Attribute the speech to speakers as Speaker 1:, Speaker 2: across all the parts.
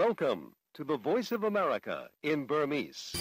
Speaker 1: Welcome to the Voice of America in Burmese.
Speaker 2: ။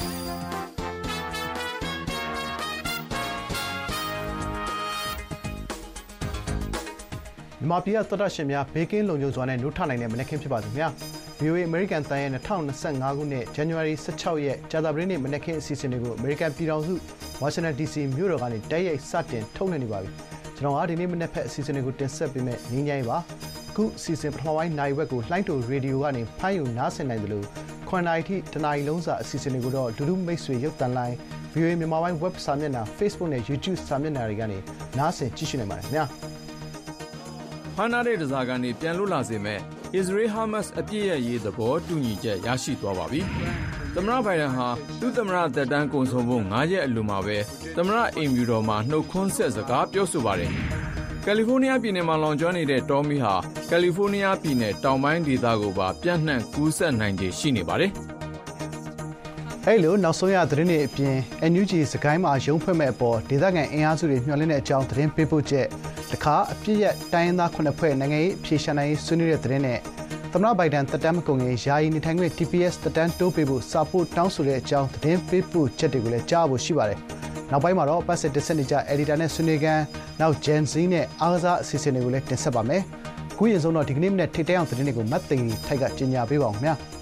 Speaker 2: မြန်မာပြည်ကသောတာရှင်များဘေးကင်းလုံခြုံစွာနဲ့နှုတ်ထနိုင်တဲ့မနက်ခင်းဖြစ်ပါစေခင်ဗျာ။ VOA American တန်ရဲ့2025ခုနှစ် January 16ရက်ကြာသပတေးနေ့မနက်ခင်းအစီအစဉ်တွေကို American ပြည်ထောင်စု Washington DC မြို့တော်ကနေတိုက်ရိုက်စတင်ထုတ်လွှင့်နေပါပြီ။ကျွန်တော်ကဒီနေ့မနက်ဖက်အစီအစဉ်တွေကိုတင်ဆက်ပေးမယ်။ငင်းကြိုင်းပါ။အခုအစီအစဉ်ပထမပိုင်းနိုင်ဝက်ကိုလှိုင်းတိုရေဒီယိုကနေဖမ်းယူနားဆင်နိုင်တယ်လို့ခွန်နိုင်ထိတနားရီလုံးစာအစီအစဉ်တွေကိုတော့ဒူဒူမိတ်ဆွေရုပ်သံလိုင်း VOA မြန်မာပိုင်း web စာမျက်နှာ Facebook နဲ့ YouTube စာမျက်နှာတွေကနေနားဆင်ကြည့်ရှုနိုင်ပါတယ်ခင်ဗျာ။
Speaker 3: ဖမ်းထားတဲ့ဓားစာခံတွေပြန်လွတ်လာစေမဲ့ Israel-Hamas အပြစ်ရဲ့ရေးသဘောတူညီချက်ရရှိသွားပါပြီ။သမ္မတဘိုင်ဒန်ဟာသူ့သမ္မတသက်တမ်းကုန်ဆုံးဖို့9ရက်အလိုမှာပဲသမ္မတအိမ်ဖြူတော်မှာနှုတ်ခွန်းဆက်စကားပြောဆိုပါတယ်။ကယ်လီဖိုးနီးယားပြည်နယ်မှာလောင်ကျွမ်းနေတဲ့တောမီးဟာကယ်လီဖိုးနီးယားပြည်နယ်တောင်ပိုင်းဒေသကိုပါပြန့်နှံ့ကူးစက်နိုင်ခြေရှိနေပါတယ်
Speaker 2: ။အဲ့လိုနောက်ဆုံးရသတင်းတွေအပြင် NUG စကိုင်းမှာရုံးဖွင့်မဲ့အပေါ်ဒေသခံအင်အားစုတွေမျှော်လင့်တဲ့အကြောင်းသတင်းပေးပို့ချက်တခါအပြည့်ရတိုင်းရင်းသား9ဖွဲ့နိုင်ငံရေးအဖြေရှာနိုင်ရေးဆွေးနွေးတဲ့သတင်းနဲ့သမ္မတဘိုင်ဒန်တက်တမ်းမကုန်ခင်ယာယီနေထိုင်ခွင့် TPS တက်တမ်းတိုးပေးဖို့စာပို့တောင်းဆိုတဲ့အကြောင်းသတင်းပေးပို့ချက်တွေကိုလည်းကြားဖို့ရှိပါတယ်။နောက်ပိုင်းမှာတော့ပတ်စစ်တစ်ဆက်နေကြ editor နဲ့ဆွေးနွေးခန်းနောက် Gen Z နဲ့အားကစားအစီအစဉ်တွေကိုလည်းတင်ဆက်ပါမယ်။အခုရင်ဆုံးတော့ဒီကနေ့မနေ့ထိတ်တဲအောင်သတင်းတွေကိုမတ်သိန်းထိုက်ကကြေညာပေးပါအောင်ခင်ဗျာ။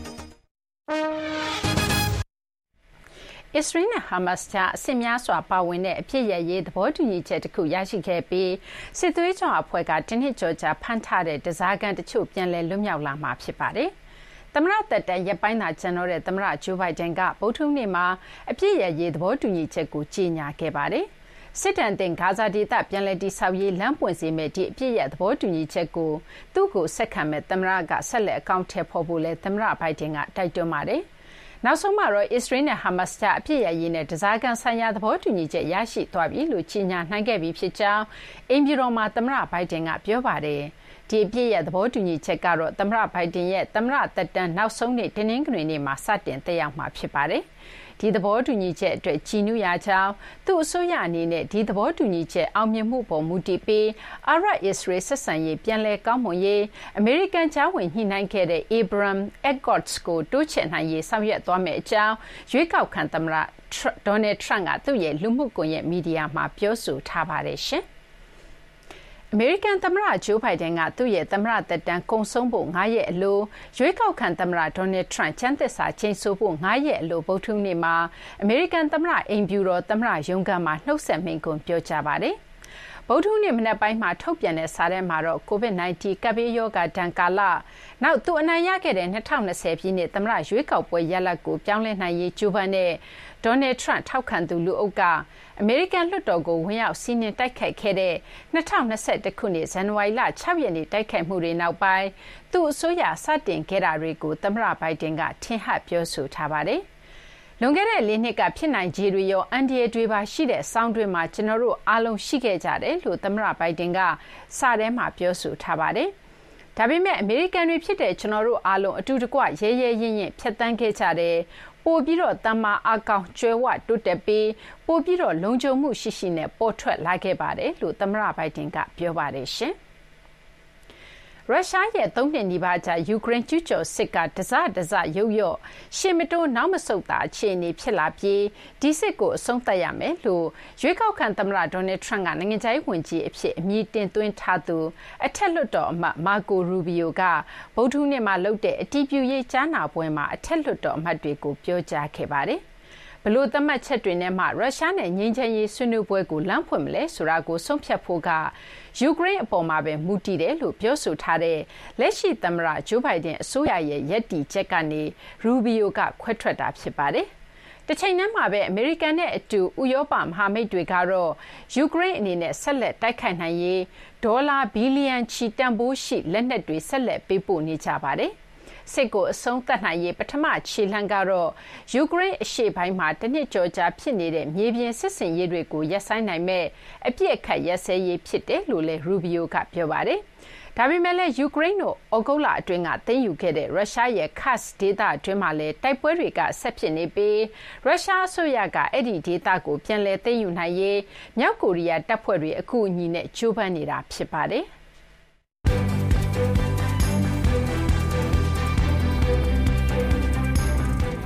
Speaker 4: အစ္စရေးနဲ့ဟာမတ်စ်ကြားအဆင့်များစွာပါဝင်တဲ့အဖြစ်ရရေးသဘောတူညီချက်တစ်ခုရရှိခဲ့ပြီးစစ်သွေးကြောအဖွဲ့ကတင်းနှစ်ကျော်ကြာဖမ်းထားတဲ့ဓားစာခံတချို့ပြန်လည်လွတ်မြောက်လာမှာဖြစ်ပါတယ်။သမ္မတသက်တမ်းရက်ပိုင်းသာကျန်တော့တဲ့သမ္မတဂျိုးဘိုင်ဒန်ကဗုဒ္ဓဟူးနေ့မှာအဖြစ်ရရေးသဘောတူညီချက်ကိုကြေညာခဲ့ပါတယ်။စစ်တပ်တင်ဂါဇာဒေသပြန်လည်တည်ဆောက်ရေးလမ်းပွင့်စေမဲ့ဒီအဖြစ်ရသဘောတူညီချက်ကိုသူ့ကိုဆက်ခံမဲ့သမ္မတကဆက်လက်အကောင့်ထဲပေါ်ဖို့လဲသမ္မတဘိုင်ဒန်ကတိုက်တွန်းပါတယ်။နောက်ဆုံးမှာတော့အစ္စရေးနဲ့ဟာမတ်စ်ကြားအပြစ်ရရေးနဲ့ဓားစာခံဆိုင်ရာသဘောတူညီချက်ရရှိသွားပြီလို့ကြေညာနိုင်ခဲ့ပြီဖြစ်ကြောင်းအိမ်ဖြူတော်မှာသမ္မတဘိုင်ဒန်ကပြောပါတယ်။ဒီအပြစ်ရသဘောတူညီချက်ကတော့သမ္မတဘိုင်ဒန်ရဲ့သမ္မတသက်တမ်းနောက်ဆုံးနေ့တင်းနှင်းကနေ့မှာစတင်သက်ရောက်မှာဖြစ်ပါတယ်။ဒီသဘောတူညီချက်အတွက်ကြီးနူးရကြောင်းသူ့အစိုးရအနေနဲ့ဒီသဘောတူညီချက်အောင်မြင်မှုပေါ်မူတည်ပြီးအာရပ်အစ္စရေးဆက်ဆံရေးပြန်လည်ကောင်းမွန်ရေးအမေရိကန်ကြားဝင်ညှိနှိုင်းခဲ့တဲ့ Abraham Accords ကိုတိုးချဲ့နိုင်ရေးဆောင်ရွက်သွားမယ့်အကြောင်းရွေးကောက်ခံသမ္မတ Donald Trump ကသူ့ရဲ့လူမှုကွန်ရက်မီဒီယာမှာပြောဆိုထားပါတယ်ရှင်။အမေရိကန်သမ္မတဂျိုးဘိုင်ဒန်ကသူ့ရဲ့သမ္မတသက်တမ်းကုန်ဆုံးဖို့9ရက်အလိုရွေးကောက်ခံသမ္မတဒေါ်နယ်ထရန့်ကျန်းသစ္စာချိန်ဆိုဖို့9ရက်အလိုဗုဒ္ဓဟူးနေ့မှာအမေရိကန်သမ္မတအိမ်ဖြူတော်သမ္မတရုံးခန်းမှာနှုတ်ဆက်မိန့်ခွန်းပြောကြားပါတယ်။ဗုဒ္ဓဟူးနေ့မနက်ပိုင်းမှာထုတ်ပြန်တဲ့စာထဲမှာတော့ COVID-19 ကပ်ဘေးရောဂါဒဏ်ကာလနောက်သူအနိုင်ရခဲ့တဲ့2020ပြည့်နှစ်သမ္မတရွေးကောက်ပွဲရလဒ်ကိုပြောင်းလဲနိုင်ရေးကြိုးပမ်းတဲ့ဒေါ်နယ်ထရန့်ထောက်ခံသူလူအုပ်ကအမေရိကန်လွှတ်တော်ကိုဝင်ရောက်စီးနင်းတိုက်ခိုက်ခဲ့တဲ့2021ခုနှစ်ဇန်နဝါရီလ6ရက်နေ့တိုက်ခိုက်မှုတွေနောက်ပိုင်းသူ့အစိုးရစတင်ခဲ့တာတွေကိုသမ္မတဘိုင်ဒန်ကထင်ဟပ်ပြောဆိုထားပါတယ်။လွန်ခဲ့တဲ့4နှစ်ကဖြစ်နိုင်ခြေတွေရောအန်ဒီယေတွေပါရှိတဲ့စောင်းတွင်းမှာကျွန်တော်တို့အားလုံးရှိခဲ့ကြတယ်လို့သမ္မတဘိုင်ဒန်ကစာထဲမှာပြောဆိုထားပါတယ်။ဒါပေမဲ့အမေရိကန်တွေဖြစ်တဲ့ကျွန်တော်တို့အားလုံးအတူတကွရဲရဲရင့်ရင့်ဖြတ်သန်းခဲ့ကြတယ်ပိုပြီးတော့တမ္မာအကောင်ကျွဲဝတိုးတက်ပြီးပိုပြီးတော့လုံခြုံမှုရှိရှိနဲ့ပေါ်ထွက်လာခဲ့ပါတယ်လို့သမ္မတဘိုင်ဒန်ကပြောပါတယ်ရှင်။ရုရှားရဲ့3နှစ်နီးပါးကြာယူကရိန်းကျူးကျော်စစ်ကတစရုတ်ရော့ရှေ့မတိုးနောက်မဆုတ်တာအခြေအနေဖြစ်လာပြီးဒီစစ်ကိုအဆုံးသတ်ရမယ်လို့ရွေးကောက်ခံသမ္မတဒေါ်နယ်ထရန့်ကနိုင်ငံခြားရေးဝန်ကြီးအဖြစ်အမည်တင်သွင်းထားသူအထက်လွှတ်တော်အမတ်မာကိုရူဘီယိုကဗုဒ္ဓဟူးနေ့မှာလုပ်တဲ့အတည်ပြုရေးကြားနာပွဲမှာအထက်လွှတ်တော်အမတ်တွေကိုပြောကြားခဲ့ပါတယ်။ဘလို့သတ်မှတ်ချက်တွေနဲ့မှရုရှားနဲ့ငြိမ်းချမ်းရေးဆွေးနွေးပွဲကိုလမ်းဖွင့်မလဲဆိုတာကိုဆုံးဖြတ်ဖို့ကယူကရိန်းအပေါ်မှာပဲမူတည်တယ်လို့ပြောဆိုထားတဲ့လက်ရှိသမ္မတဂျိုးဘိုင်ဒန်အစိုးရရဲ့ရည်တည်ချက်ကနေရူဘီယိုကခွဲထွက်တာဖြစ်ပါတယ်။တစ်ချိန်တည်းမှာပဲအမေရိကန်နဲ့အတူဥရောပမဟာမိတ်တွေကတော့ယူကရိန်းအနေနဲ့ဆက်လက်တိုက်ခိုက်နိုင်ရေးဒေါ်လာဘီလီယံချီတန်ဖိုးရှိလက်နက်တွေဆက်လက်ပေးပို့နေကြပါတယ်။စစ်ကိုအဆုံးသတ်နိုင်ရေးပထမခြေလှမ်းကတော့ယူကရိန်းအရှေ့ပိုင်းမှာတနစ်ကျော်ကြာဖြစ်နေတဲ့မြေပြင်စစ်ဆင်ရေးတွေကိုရပ်ဆိုင်းနိုင်မဲ့အပြစ်အခတ်ရပ်စဲရေးဖြစ်တယ်လို့လည်းရူဘီယိုကပြောပါတယ်။ဒါပေမဲ့လည်းယူကရိန်းတို့ဩဂုတ်လအတွင်းကသိမ်းယူခဲ့တဲ့ရုရှားရဲ့ Kursk ဒေသအတွင်းမှာလည်းတိုက်ပွဲတွေကဆက်ဖြစ်နေပြီးရုရှားအစိုးရကအဲ့ဒီဒေသကိုပြန်လည်သိမ်းယူနိုင်ရေးမြောက်ကိုရီးယားတပ်ဖွဲ့တွေအကူအညီနဲ့ကြိုးပမ်းနေတာဖြစ်ပါတယ်။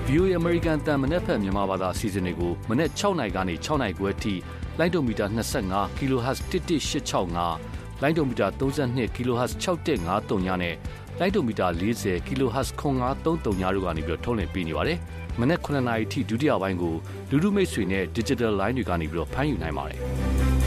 Speaker 5: VOA American တန်မနက်ဖက်မြန်မာဘာသာအစီအစဉ်တွေကိုမနေ့6နိုင်ကနေ6နိုင်ခွဲအထိလိုင်းဒိုမီတာ25 kHz 11865လိုင်းဒိုမီတာ32 kHz 6153ညနဲ့လိုင်းဒိုမီတာ40 kHz 9533ညတို့ကနေပြီးထုတ်လွှင့်ပေးနေပါတယ်။မနေ့9နာရီထိဒုတိယပိုင်းကိုလူလူမိတ်ဆွေနဲ့ digital line တွေကနေပြီးဖမ်းယူနိုင်ပါတယ်။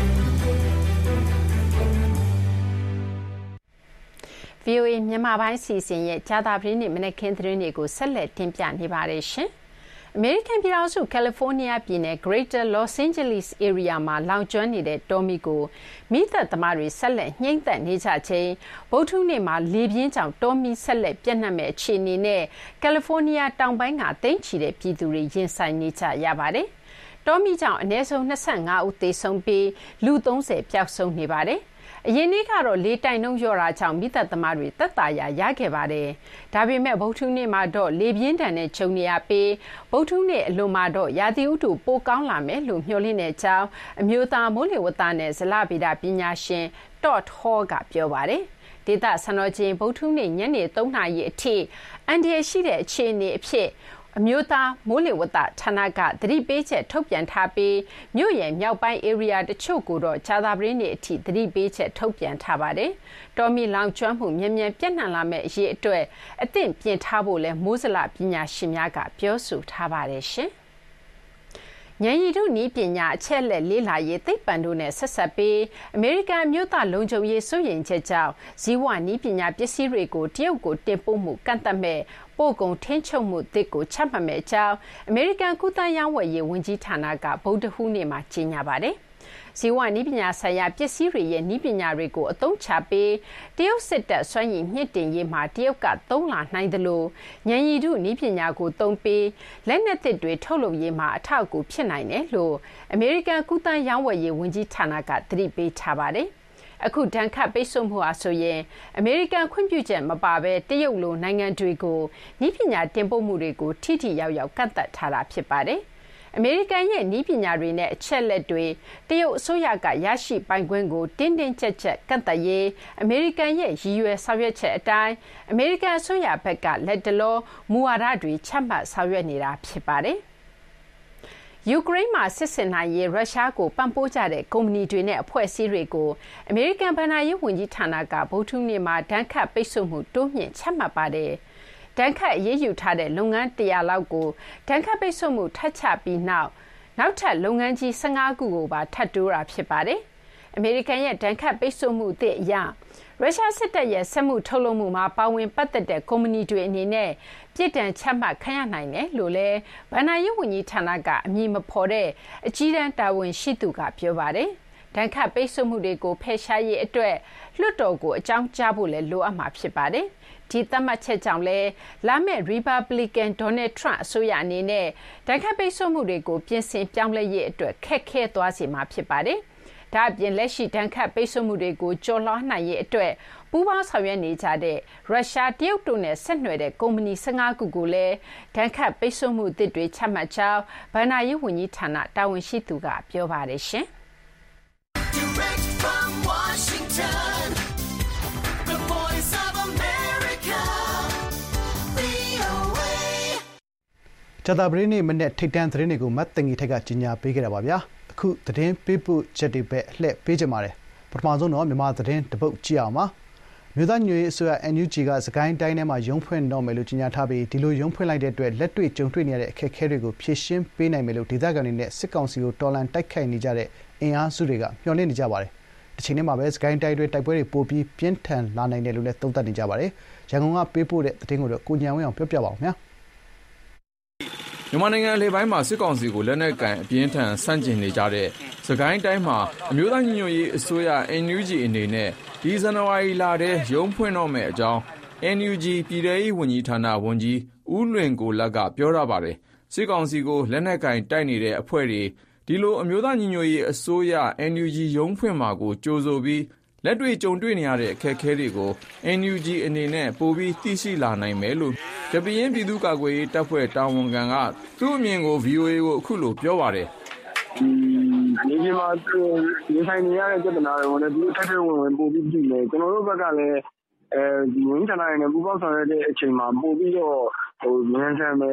Speaker 4: VOA မြန်မာပိုင်းစီစဉ်ရဲ့ဂျာတာပရင်းနဲ့မနက်ခင်းသတင်းတွေကိုဆက်လက်တင်ပြနေပါတယ်ရှင်။အမေရိကန်ပြည်ထောင်စုကယ်လီဖိုးနီးယားပြည်နယ် Greater Los Angeles area မှာလောင်ကျွမ်းနေတဲ့တောမီကိုမိသက်သမားတွေဆက်လက်နှိမ့်သက်နေကြချိန်ဗုဒ္ဓနေ့မှာလေပြင်းကြောင့်တောမီဆက်လက်ပြန့်နှံ့မဲ့အခြေအနေနဲ့ကယ်လီဖိုးနီးယားတောင်ပိုင်းကတိန့်ချီတဲ့ပြည်သူတွေရင်ဆိုင်နေကြရပါတယ်။တောမီကြောင့်အနည်းဆုံး25ဦးသေဆုံးပြီးလူ30ပျောက်ဆုံးနေပါတယ်။အရင်နေ့ကတော့လေတိုက်နှုန်းလျော့တာကြောင့်မိသက်သမားတွေသက်သာရာရခဲ့ပါတယ်။ဒါပေမဲ့ဗုဒ္ဓနေ့မှာတော့လေပြင်းထန်တဲ့ခြုံနေရပြီးဗုဒ္ဓနေ့အလွန်မှာတော့ရာသီဥတုပိုကောင်းလာမယ်လို့မျှော်လင့်တဲ့အကြောင်းအမျိုးသားမိုးလေဝသနဲ့ဇလဗေဒပညာရှင် Todd Hall ကပြောပါတယ်။ဒေသစံတော်ချိန်ဗုဒ္ဓနေ့ညနေ3နာရီအထိအန်ဒီရရှိတဲ့အခြေအနေအဖြစ်အမျိုးသားမိုးလေဝသဌာနကသတိပေးချက်ထုတ်ပြန်ထားပြီးမြို့ရဲ့မြောက်ပိုင်း area တချို့ကိုတော့ဂျာတာပရင်းနေ့အထိသတိပေးချက်ထုတ်ပြန်ထားပါတယ်။တော်မီလောင်ကျွမ်းမှုမြန်မြန်ပြန့်နှံ့လာမဲ့အရေးအတွက်အသင့်ပြင်ထားဖို့လဲမိုးဇလပညာရှင်များကပြောဆိုထားပါတယ်ရှင်။ဉာဏ်ရည်တုနည်းပညာအချက်လက်လေးလာရေးသိပ္ပံတို့နဲ့ဆက်ဆက်ပြီးအမေရိကန်မြို့သားလုံခြုံရေးစိုးရိမ်ချက်ကြောင့်ဇီဝနည်းပညာပစ္စည်းတွေကိုတရုတ်ကိုတင်ပို့မှုကန့်သတ်မဲ့ပို့ကုန်ထိန်းချုပ်မှုသစ်ကိုချမှတ်မဲ့အကြောင်းအမေရိကန်ကုသရေးဝယ်ရေးဝန်ကြီးဌာနကဗုဒ္ဓဟူးနေ့မှာကြေညာပါတယ်။ဇီဝနည်းပညာဆိုင်ရာပစ္စည်းတွေရဲ့နည်းပညာတွေကိုအသုံးချပြီးတရုတ်စစ်တပ်စွမ်းရည်မြင့်တင်ရေးမှာတရုတ်ကသုံးလာနိုင်တယ်လို့ဉာဏ်ရည်တုနည်းပညာကိုသုံးပြီးလက်နက်သစ်တွေထုတ်လုပ်ရေးမှာအထောက်အကူဖြစ်နိုင်တယ်လို့အမေရိကန်ကုသရေးဝယ်ရေးဝန်ကြီးဌာနကသတိပေးထားပါတယ်။အခုဒဏ်ခတ်ပိတ်ဆို့မှုအားဆိုရင်အမေရိကန်ခွင့်ပြုချက်မပါဘဲတရုတ်လိုနိုင်ငံတွေကိုနည်းပညာတင်ပို့မှုတွေကိုထိထိရောက်ရောက်ကန့်သတ်ထားတာဖြစ်ပါတယ်။အမေရိကန်ရဲ့နည်းပညာတွေနဲ့အချက်လက်တွေတရုတ်အစိုးရကရရှိပိုင်ခွင့်ကိုတင်းတင်းကျပ်ကျပ်ကန့်သတ်ရေးအမေရိကန်ရဲ့ရည်ရွယ်ဆောင်ရွက်ချက်အတိုင်းအမေရိကန်အစိုးရဘက်ကလက်တလောမူဝါဒတွေချမှတ်ဆောင်ရွက်နေတာဖြစ်ပါတယ်။ယူကရိန်းမှာစစ်ဆင်နိုင်ရေးရုရှားကိုပံ့ပိုးကြတဲ့ကုမ္ပဏီတွေနဲ့အဖွဲ့အစည်းတွေကိုအမေရိကန်ဗဏ္ဍာရေးဝန်ကြီးဌာနကဗုဒ္ဓနေ့မှာဒဏ်ခတ်ပိတ်ဆို့မှုတိုးမြှင့်ချမှတ်ပါတယ်။ဒဏ်ခတ်အရေးယူထားတဲ့လုပ်ငန်း100လောက်ကိုဒဏ်ခတ်ပိတ်ဆို့မှုထပ်ချပြီးနောက်ထပ်လုပ်ငန်းကြီး15ခုကိုပါထပ်တိုးတာဖြစ်ပါတယ်။အမေရိကန်ရဲ့ဒဏ်ခတ်ပိတ်ဆို့မှုအသစ်အရရုရှားစစ်တပ်ရဲ့စက်မှုထုတ်လုပ်မှုမှာပါဝင်ပတ်သက်တဲ့ကုမ္ပဏီတွေအနေနဲ့ပြစ်ဒဏ်ချမှတ်ခံရနိုင်တယ်လို့လည်းဗဏ္ဍာရေးဝန်ကြီးဌာနကအမည်မဖော်တဲ့အကြီးတန်းတာဝန်ရှိသူကပြောပါတယ်။ဒဏ်ခတ်ပိတ်ဆို့မှုတွေကိုဖယ်ရှားရေးအတွက်လွှတ်တော်ကိုအကြောင်းကြားဖို့လည်းလိုအပ်မှာဖြစ်ပါတယ်။ဒီသတ်မှတ်ချက်ကြောင့်လည်းလာမယ့် Republican Donald Trump အစိုးရအနေနဲ့ဒဏ်ခတ်ပိတ်ဆို့မှုတွေကိုပြင်ဆင်ပြောင်းလဲရေးအတွက်ခက်ခဲသွားစေမှာဖြစ်ပါတယ်။ဒါအပြင်လက်ရှိဒဏ်ခတ်ပိတ်ဆို့မှုတွေကိုကျော်လွှားနိုင်ရေးအတွက်ပူးပေါင်းဆောင်ရွက်နေကြတဲ့ရုရှားတရုတ်တို့နဲ့ဆက်နွယ်တဲ့ကုမ္ပဏီ15ခုကိုလည်းဒဏ်ခတ်ပိတ်ဆို့မှုအသစ်တွေချမှတ်ကြောင်းဗဏ္ဍာရေးဝန်ကြီးဌာနတာဝန်ရှိသူကပြောပါတယ်ရှင်။ Direct from Washington, the voice of America, VOA
Speaker 2: ဂျာတာပရင်းနေ့မနေ့ထိတ်တန့်သတင်းတွေကိုမတ်တင်ကြီးထက်ကကြီးညာပေးခဲ့တာပါဗျာ။အခုသတင်းပေးပို့ချက်တွေပဲလှည့်ပေးကြပါတယ်ပထမဆုံးတော့မြန်မာသတင်းတပုတ်ကြည့်အောင်ပါမြို့သားညွေအစိုးရ NUG ကစကိုင်းတိုင်းထဲမှာရုံးဖွင့်တော့မယ်လို့ကြေညာထားပြီးဒီလိုရုံးဖွင့်လိုက်တဲ့အတွက်လက်တွေ့ကြုံတွေ့နေရတဲ့အခက်အခဲတွေကိုဖြေရှင်းပေးနိုင်မယ်လို့ဒေသခံတွေနဲ့စစ်ကောင်စီကိုတော်လှန်တိုက်ခိုက်နေကြတဲ့အင်အားစုတွေကမျှော်လင့်နေကြပါတယ်ဒီချိန်မှာပဲစကိုင်းတိုင်းတွေတိုက်ပွဲတွေပိုပြီးပြင်းထန်လာနိုင်တယ်လို့လည်းသုံးသပ်နေကြပါတယ်ရန်ကုန်ကပေးပို့တဲ့သတင်းကိုတော့ကိုညံဝင်းအောင်ပြောပြပါဦးခင်ဗျာ
Speaker 3: မြန်မာနိုင်ငံလေပိုင်းမှာစစ်ကောင်စီကိုလက်နက်ကင်အပြင်းထန်ဆန့်ကျင်နေကြတဲ့စကိုင်းတိုင်းမှာအမျိုးသားညီညွတ်ရေးအစိုးရ NUG အနေနဲ့ဒီဇန်နဝါရီလထဲရုံးဖွင့်တော့မယ့်အကြောင်း NUG ပြည်ထောင်ရေးဝန်ကြီးဌာနဝန်ကြီးဦးလွင်ကိုလတ်ကပြောရပါတယ်စစ်ကောင်စီကိုလက်နက်ကင်တိုက်နေတဲ့အဖွဲ့တွေဒီလိုအမျိုးသားညီညွတ်ရေးအစိုးရ NUG ရုံးဖွင့်မှာကိုကြိုဆိုပြီးလက်တွေ့ကြုံတွေ့နေရတဲ့အခက်အခဲတွေကို NUG အနေနဲ့ပိုပြီးသိရှိလာနိုင်မယ်လို့ကပင်းပြည်သူ့ကာကွယ်ရေးတပ်ဖွဲ့တာဝန်ခံကသူ့အမြင်ကို VOA ကိုအခုလိုပြောပါတယ်
Speaker 6: ဒီမှာဒီဆိုင်နေရတဲ့ပြဿနာတွေကိုလည်းဒီထက်ထက်ဝင်ပို့ပြီးကြည့်မယ်ကျွန်တော်တို့ဘက်ကလည်းဒီဝန်ထမ်းတွေနဲ့ပူးပေါင်းဆောင်ရွက်တဲ့အချိန်မှာပို့ပြီးတော့မြန်ဆန်မယ်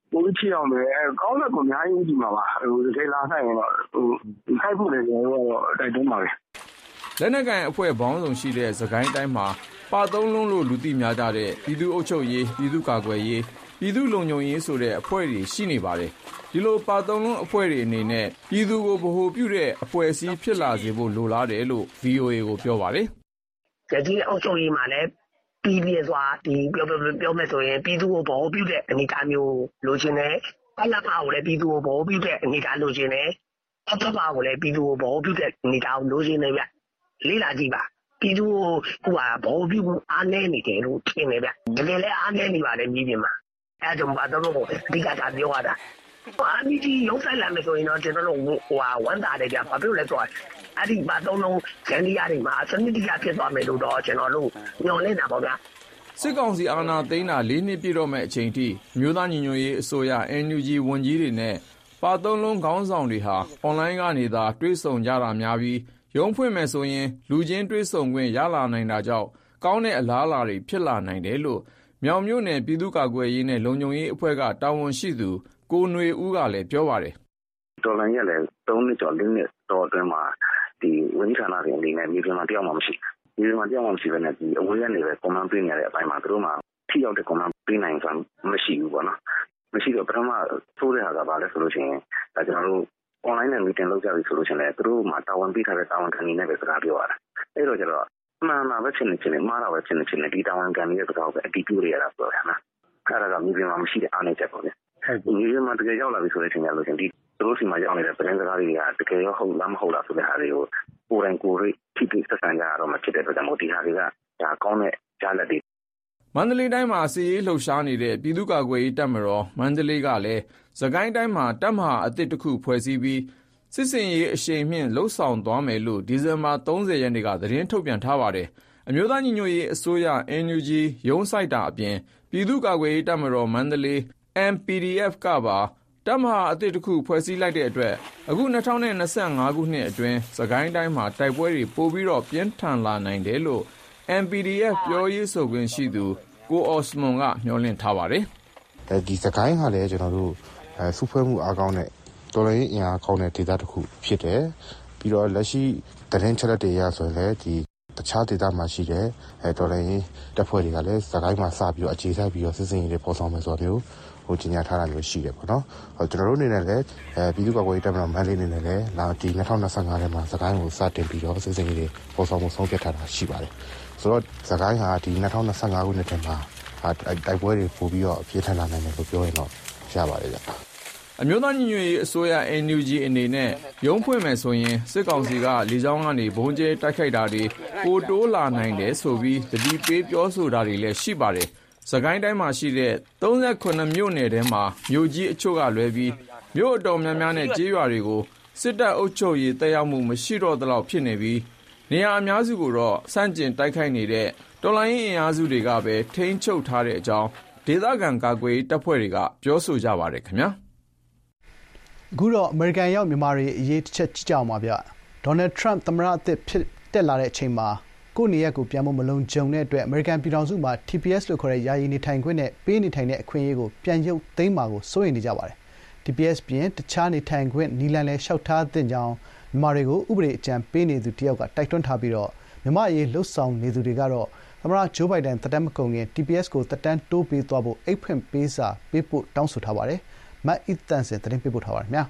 Speaker 6: ပိုပြီးဖြစ်အောင်ပဲကောင်းတဲ့ကိုအများကြီးကြည့်မှာပါတကယ်လာဆိုင်ရင်တော့ခိုက်ဖို့လည်းကျွန်တော်တို့တိုက်တွန်းပါပဲ
Speaker 3: လက်နက်ကိုင်အဖွဲ့ပေါင်းစုံရှိတဲ့စကိုင်းတိုင်းမှာပါသုံးလုံးလို့လူသိများကြတဲ့ပြည်သူ့အုပ်ချုပ်ရေးပြည်သူ့ကာကွယ်ရေးပြည်သူ့လုံခြုံရေးဆိုတဲ့အဖွဲ့တွေရှိနေပါတယ်ဒီလိုပါသုံးလုံးအဖွဲ့တွေအနေနဲ့ပြည်သူကိုဗဟိုပြုတဲ့အဖွဲ့အစည်းဖြစ်လာစေဖို့လိုလားတယ်လို့ VOA ကိုပြောပါတယ်
Speaker 7: ။ဒီအုပ်ချုပ်ရေးမှာလည်းပြည်ပြစွာဒီပြောမယ်ဆိုရင်ပြည်သူကိုဗဟိုပြုတဲ့အနေအထားမျိုးလိုချင်တယ်။အလားပါကိုလည်းပြည်သူကိုဗဟိုပြုတဲ့အနေအထားလိုချင်တယ်။အထက်ပါကိုလည်းပြည်သူကိုဗဟိုပြုတဲ့အနေအထားလိုချင်တယ်ဗျ။လေးလာကြည့်ပါပြည်သူကိုဗဟိုပြုအားနည်းနေတယ်လို့ထင်တယ်ဗျ။တကယ်လည်းအားနည်းနေပါတယ်ပြည်ပြင်မှာ။အဲဒါကြောင့်ပါတော့အဓိကတာပြောရတာ။အမီဒီရုံးဆိုင်လာမယ်ဆိုရင်တော့ကျွန်တော်တို့ဝန်တာတယ်ဗျ။ဘာဖြစ်လို့လဲဆိုတော့အဲ့ဒီပါသုံးလုံးဂျန်ဒီယာတွေမှာစနစ်တကျဖြစ်သွားမယ်လို့တော့ကျွန်တော်တို့ညွှန်နေတာပေါ့ဗျာ
Speaker 3: စစ်ကောင်စီအာဏာသိမ်းတာ4နှစ်ပြည့်တော့မဲ့အချိန်ထိမြို့သားညီညွတ်ရေးအစိုးရ NUG ဝန်ကြီးတွေနဲ့ပါသုံးလုံးခေါင်းဆောင်တွေဟာအွန်လိုင်းကနေသာတွေ့ဆုံကြတာများပြီးရုံးဖွင့်မယ်ဆိုရင်လူချင်းတွေ့ဆုံခွင့်ရလာနိုင်တာကြောင့်ကောင်းတဲ့အလားအလာတွေဖြစ်လာနိုင်တယ်လို့မြောင်မြို့နယ်ပြည်သူ့ကာကွယ်ရေးနဲ့လုံခြုံရေးအဖွဲ့ကတာဝန်ရှိသူကိုຫນွေဦးကလည်းပြောပါတယ်
Speaker 6: တော်လိုင်းရက်လည်း3နှစ်ကျော်4နှစ်တော်အတွင်းမှာဒီဝန်ကြီးဌာနတွေအနေနဲ့မြေပြင်မှာတယောက်မှမရှိမြေပြင်မှာတယောက်မှမရှိဘဲနဲ့ဒီအဝေးကနေပဲကွန်မန့်ပေးနေတဲ့အပိုင်းမှာသူတို့မှထိရောက်တဲ့ကွန်မန့်ပေးနိုင်စွာမရှိဘူးပေါ့နော်မရှိတော့ပထမသိုးတဲ့ဟာကဘာလဲဆိုလို့ရှိရင်ဒါကျွန်တော်တို့ online နဲ့ meeting လုပ်ကြပြီဆိုလို့ရှိရင်လည်းသူတို့မှတာဝန်ပေးထားတဲ့တာဝန်ခံတွေနဲ့ပဲစကားပြောရတာအဲ့တော့ကျတော့မှန်တာပဲဖြစ်နေချင်တယ်မှားတာပဲဖြစ်နေချင်တယ်ဒီတာဝန်ခံတွေရဲ့စကားကိုပဲအတီးပြရတာပြောရတာနော်အဲ့ဒါကမြေပြင်မှာမရှိတဲ့အားနည်းချက်ပေါ့လေမြေပြင်မှာတကယ်ရောက်လာပြီဆိုတဲ့အချိန်ကျလို့ရှိရင်ဒီသူတို့စီမှာရောက်နေတဲ့ပြည်စကားတွေကတကယ်ရောဟုတ်လားမဟုတ်လားဆိုတဲ့ဟာတွေကိုကိုယ်တိုင်ကိုယ်ရိထိထိဆက်ဆံကြရတော့မှဖြစ်တဲ့အတွက်ကြောင့်ဒီဟာတွေကဒါကောင်းတဲ့ကြားလက်တွေ
Speaker 3: မန္တလေးတိုင်းမှာစီရေးလှုပ်ရှားနေတဲ့ပြည်သူ့ကာကွယ်ရေးတပ်မတော်မန္တလေးကလည်းစကိုင်းတိုင်းမှာတပ်မဟာအသစ်တစ်ခုဖွဲ့စည်းပြီးစစ်စင်ရေးအရှိန်မြင့်လှုပ်ဆောင်သွားမယ်လို့ဒီဇင်ဘာ30ရက်နေ့ကသတင်းထုတ်ပြန်ထားပါတယ်အမျိုးသားညီညွတ်ရေးအစိုးရ NUG ရုံးစိုက်တာအပြင်ပြည်သူ့ကာကွယ်ရေးတပ်မတော်မန္တလေး MPDF ကပါတပ်မဟာအသစ်တစ်ခုဖွဲ့စည်းလိုက်တဲ့အတွက်အခု2025ခုနှစ်အတွင်းစကိုင်းတိုင်းမှာတိုက်ပွဲတွေပိုပြီးတော့ပြင်းထန်လာနိုင်တယ်လို့ MPDF ပြောရေးဆိုခွင့်ရှိသူကိုအော်စမွန်ကမျှော်လင့်ထားပါတယ်
Speaker 8: ဒီစကိုင်းကလည်းကျွန်တော်တို့စုဖွဲ့မှုအားကောင်းတဲ့တော်လှန်ရေးအင်အားကောင်းတဲ့ဒေသတစ်ခုဖြစ်တယ်ပြီးတော့လက်ရှိသတင်းချက်လက်တွေရဆိုရင်လည်းဒီတခြားဒေသမှာရှိတဲ့တော်လှန်ရေးတပ်ဖွဲ့တွေကလည်းစကိုင်းမှာစပြီးတော့အခြေစိုက်ပြီးတော့စစ်စင်ရေးတွေပေါ်ဆောင်မယ်ဆိုတာမျိုးကြီးညာထားတာမျိုးရှိတယ်ပေါ့နော်ကျွန်တော်တို့အနေနဲ့လည်းပြည်သူ့ကာကွယ်ရေးတပ်မတော်မန္တလေးအနေနဲ့လည်းလာဒီ2025ထဲမှာစကိုင်းကိုစတင်ပြီးတော့စစ်စင်ရေးတွေပေါ်ဆောင်မှုဆုံးဖြတ်ထားတာရှိပါတယ်ဆိုတော့စကိုင်းဟာဒီ2025ခုနှစ်ထဲမှာတိုက်ပွဲတွေပို့ပြီးတော့ပြင်းထန်လာနိုင်တယ်လို့ပြောရင်တော့ရပါတယ်ဗျ
Speaker 3: အမျိုးသားညီညွတ်ရေးအစိုးရ NUG အနေနဲ့ရုံးဖွင့်မယ်ဆိုရင်စစ်ကောင်စီကလေကြောင်းကနေဘုံကျဲတိုက်ခိုက်တာတွေပိုတိုးလာနိုင်တယ်ဆိုပြီးတတိပေးပြောဆိုတာတွေလည်းရှိပါတယ်စကိုင်းတိုင်းမှာရှိတဲ့38မြို့နယ်ထဲမှာမြို့ကြီးအချို့ကလွဲပြီးမြို့အတော်များများနဲ့ကျေးရွာတွေကိုစစ်တပ်အုပ်ချုပ်ရေးတက်ရောက်မှုမရှိတော့သလောက်ဖြစ်နေပြီးနေရာအများစုကိုတော့စန့်ကျင်တိုက်ခိုက်နေတဲ့တော်လှန်ရေးအင်အားစုတွေကပဲထိန်းချုပ်ထားတဲ့အကြောင်းဒေသခံကာကွယ်ရေးတပ်ဖွဲ့တွေကပြောဆိုကြပါတယ်ခင်ဗျာ
Speaker 2: အခုတော့အမေရိကန်ရောက်မြန်မာတွေအရေးတစ်ချက်ကြည့်ကြအောင်ပါဗျဒေါ်နယ်ထရမ့်သမ္မတအသစ်ဖြစ်တက်လာတဲ့အချိန်မှာကိုယ့်နေရက်ကိုပြန်ဖို့မလုံခြုံတဲ့အတွက်အမေရိကန်ပြည်ထောင်စုမှာ TPS လို့ခေါ်တဲ့ယာယီနေထိုင်ခွင့်နဲ့ပေးနေထိုင်တဲ့အခွင့်အရေးကိုပြန်ရုပ်သိမ်းမှာကိုစိုးရိမ်နေကြပါတယ် TPS ပြင်တခြားနေထိုင်ခွင့်နီလန်လည်းလျှောက်ထားသင့်ကြောင်းမြန်မာတွေကိုဥပဒေအကြံပေးနေသူတယောက်ကတိုက်တွန်းထားပြီးတော့မြန်မာအရေးလှုပ်ဆောင်နေသူတွေကတော့သမ္မတဂျိုးဘိုင်ဒန်သက်တမ်းမကုန်ခင် TPS ကိုသက်တမ်းတိုးပေးသွားဖို့အိတ်ဖွင့်ပေးစာပေးဖို့တောင်းဆိုထားပါတယ်မတ်အီတန်စင်သတင်းပေးပို့ထားပါတယ်ခင်ဗျာ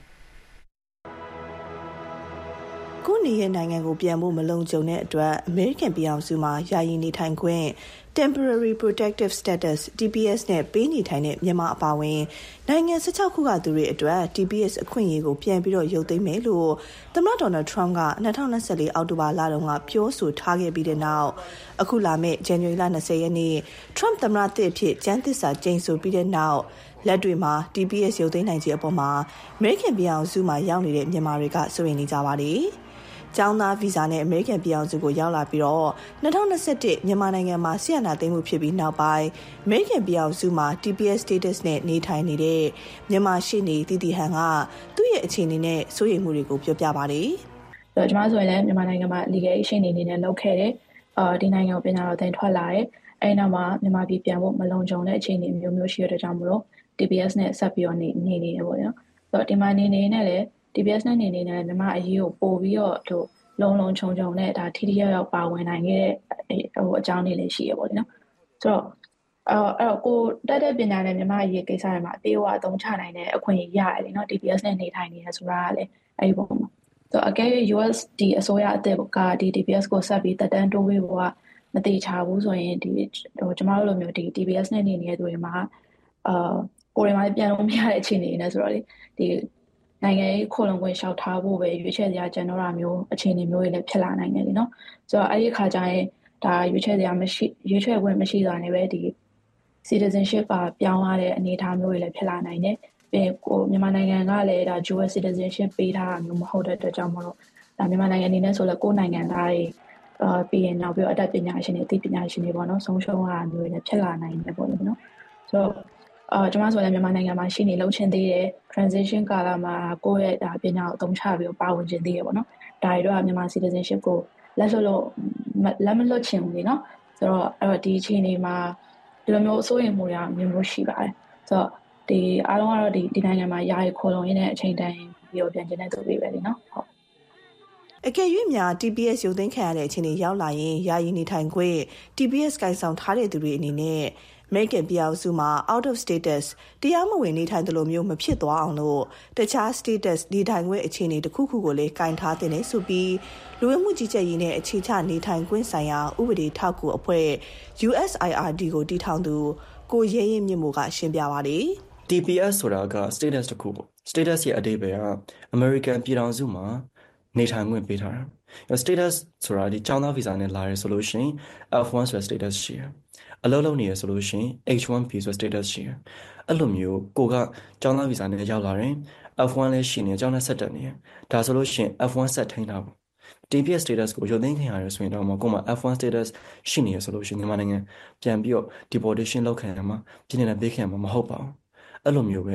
Speaker 9: ကိုနေရဲ့နိုင်ငံကိုပြန်ဖို့မလုံခြုံတဲ့အတွက်အမေရိကန်ပြည်အောင်စုမှာယာယီနေထိုင်ခွင့် Temporary Protective Status TPS နဲ့ပေးနေထိုင်တဲ့မြန်မာအပါအဝင်နိုင်ငံ16ခုကသူတွေအတွက် TPS အခွင့်အရေးကိုပြန်ပြီးတော့ရုပ်သိမ်းမယ်လို့သမ္မတဒေါ်နယ်ထရမ့်က2024အောက်တိုဘာလတုန်းကပြောဆိုထားခဲ့ပြီးတဲ့နောက်အခုလာမယ့်ဇန်နဝါရီလ20ရက်နေ့ထရမ့်သမ္မတသစ်အဖြစ်ကျမ်းသစ္စာကျိန်ဆိုပြီးတဲ့နောက်လက်တွေမှာ TPS ရုပ်သိမ်းနိုင်ခြင်းအပေါ်မှာအမေရိကန်ပြည်အောင်စုမှာရောက်နေတဲ့မြန်မာတွေကစိုးရိမ်နေကြပါတယ်ကျောင်းသားဗီဇာနဲ့အမေရိကန်ပြည်အောင်စုကိုရောက်လာပြီးတော့2021မြန်မာနိုင်ငံမှာဆီယနာသိမ်းမှုဖြစ်ပြီးနောက်ပိုင်းအမေရိကန်ပြည်အောင်စုမှာ TPS status နဲ့နေထိုင်နေတဲ့မြန်မာရှေ့နေတီတီဟန်ကသူ့ရဲ့အခြေအနေနဲ့စိုးရိမ်မှုတွေကိုပြောပြပါတယ်
Speaker 10: ။ကျွန်မဆိုရင်လည်းမြန်မာနိုင်ငံမှာ legal ရှေ့နေအနေနဲ့လုပ်ခဲ့တယ်။ဒီနိုင်ငံကိုပညာတော်သင်ထွက်လာတယ်။အဲဒီနောက်မှာမြန်မာပြည်ပြန်ဖို့မလုံခြုံတဲ့အခြေအနေမျိုးရှိရတဲ့ကြောင့်မလို့ TPS နဲ့ဆက်ပြီးတော့နေတယ်ပေါ့နော်ဆိုတော့ဒီမှာနေနဲ့လည်း TPS နဲ့နေနဲ့လည်းမြမအရေးကိုပို့ပြီးတော့တို့လုံးခြုံနဲ့ဒါထိထိရောက်ပါဝင်နိုင်ခဲ့တဲ့အကြောင်းတွေလည်းရှိရပေါ့နော်ဆိုတော့အဲ့တော့ကိုတက်တဲ့ပညာနဲ့မြမအရေးကိစ္စတွေမှာအသေးအဝအသုံးချနိုင်တဲ့အခွင့်အရေးရတယ်လေနော် TPS နဲ့နေထိုင်နေရဆိုတာကလည်းအဲ့ဒီပုံမှာဆိုတော့အကယ်၍ USD အစိုးရအသစ်ကဒီ TPS ကိုဆက်ပြီးတက်တန်းတိုးပေးဖို့ကမတိချဘူးဆိုရင်ဒီကျမတို့လိုမျိုးဒီ TPS နဲ့နေနေတဲ့သူတွေမှာကိုယ်တွေမှာပြန်လို့မရတဲ့အခြေအနေနဲ့ဆိုတော့လေဒီနိုင်ငံရေးခိုလုံခွင့်လျှောက်ထားဖို့ပဲရွေးချယ်စရာကျန်တော့တာမျိုးအခြေအနေမျိုးတွေလည်းဖြစ်လာနိုင်တယ်လीနော်ဆိုတော့အဲ့ဒီခါကျရင်ဒါရွေးချယ်ခွင့်မရှိတာနဲ့ပဲဒီ citizenship ပြောင်းရတဲ့အနေအထားမျိုးတွေလည်းဖြစ်လာနိုင်တယ်ပြီးကိုမြန်မာနိုင်ငံကလည်းဒါ dual citizenship ပေးထားတာမျိုးမဟုတ်တဲ့အတွက်ကြောင့်မလို့ဒါမြန်မာနိုင်ငံအနေနဲ့ဆိုလည်းကိုယ်နိုင်ငံသားတွေပြီးရင်နောက်ပြီးတော့အတတ်ပညာရှင်တွေအသိပညာရှင်တွေပေါ့နော်ဆုံးရှုံးရတာမျိုးတွေလည်းဖြစ်လာနိုင်တယ်ပေါ့လေနော်ဆိုတော့ကျွန်မဆိုလည်းမြန်မာနိုင်ငံမှာရှိနေလုံချင်သေးတယ် transition ကာလမှာကိုယ့်ရဲ့ဒါပညာကိုအသုံးချပြီးပါဝင်ခြင်းသေးတယ်ပေါ့နော်ဒါတွေတော့မြန်မာ citizenship ကိုလက်မလွတ်ချင်ဘူးလေနော်ဆိုတော့အဲ့တော့ဒီအခြေအနေမှာဒီလိုမျိုးအစိုးရမှုတွေကမျိုးရှိပါတယ်ဆိုတော့ဒီအားလုံးကတော့ဒီနိုင်ငံမှာယာယီခိုလုံရင်းနဲ့အချိန်တန်ပြီးတော့ပြန်ကျင်တဲ့သူတွေပဲလေနော်ဟုတ်
Speaker 9: အကယ်၍များ TPS ရုပ်သိမ်းခံရတဲ့အခြေအနေရောက်လာရင်ယာယီနေထိုင်ခွင့် TPS ကိုင်ဆောင်ထားတဲ့သူတွေအနေနဲ့ American ပြည်အောင်စုမှာ out of status တရားမဝင်နေထိုင်တယ်လို့မျိုးမဖြစ်သွားအောင်လို့တခြား status နေထိုင်ခွင့်အခြေအနေတစ်ခုခုကိုလည်းကင်ထားတဲ့ဆိုပြီးလူဝင်မှုကြီးကြပ်ရေးနဲ့အခြေချနေထိုင်ခွင့်ဆိုင်ရာဥပဒေထောက်ကူအဖွဲ့ USIRD ကိုတည်ထောင်သူကိုရဲရင်မြင့်မို့ကရှင်းပြပါလေ
Speaker 11: TPS ဆိုတာက status တစ်ခုပေါ့ status ရဲ့အဓိပ္ပာယ်က American ပြည်ထောင်စုမှာနေထိုင်ခွင့်ပေးထားတာ status ဆိုတာဒီကျောင်းသားဗီဇာနဲ့လာရဲဆိုလို့ရှိရင် F1 ဆိုတဲ့ status ရှိတယ်အလုပ်လုပ်နေရဆိုလို့ရှိရင် H1B ဆိုတဲ့ status ရှိတယ်အဲ့လိုမျိုးကိုကကျောင်းသားဗီဇာနဲ့ရောက်လာရင် F1 လည်းရှိနေကျောင်းသားဆက်တက်နေဒါဆိုလို့ရှိရင် F1 ဆက်ထိန်းတာပေါ့ TPS status ကိုရုပ်သိမ်းခံရတယ်ဆိုရင်တော့ကိုမှ F1 status ရှိနေရဆိုလို့ရှိရင်မြန်မာနိုင်ငံပြန်ပြီးတော့ deportation လုပ်ခံရမှာပြည်နယ်နဲ့ပေးခံရမှာမဟုတ်ပါဘူးအဲ့လိုမျိုးပဲ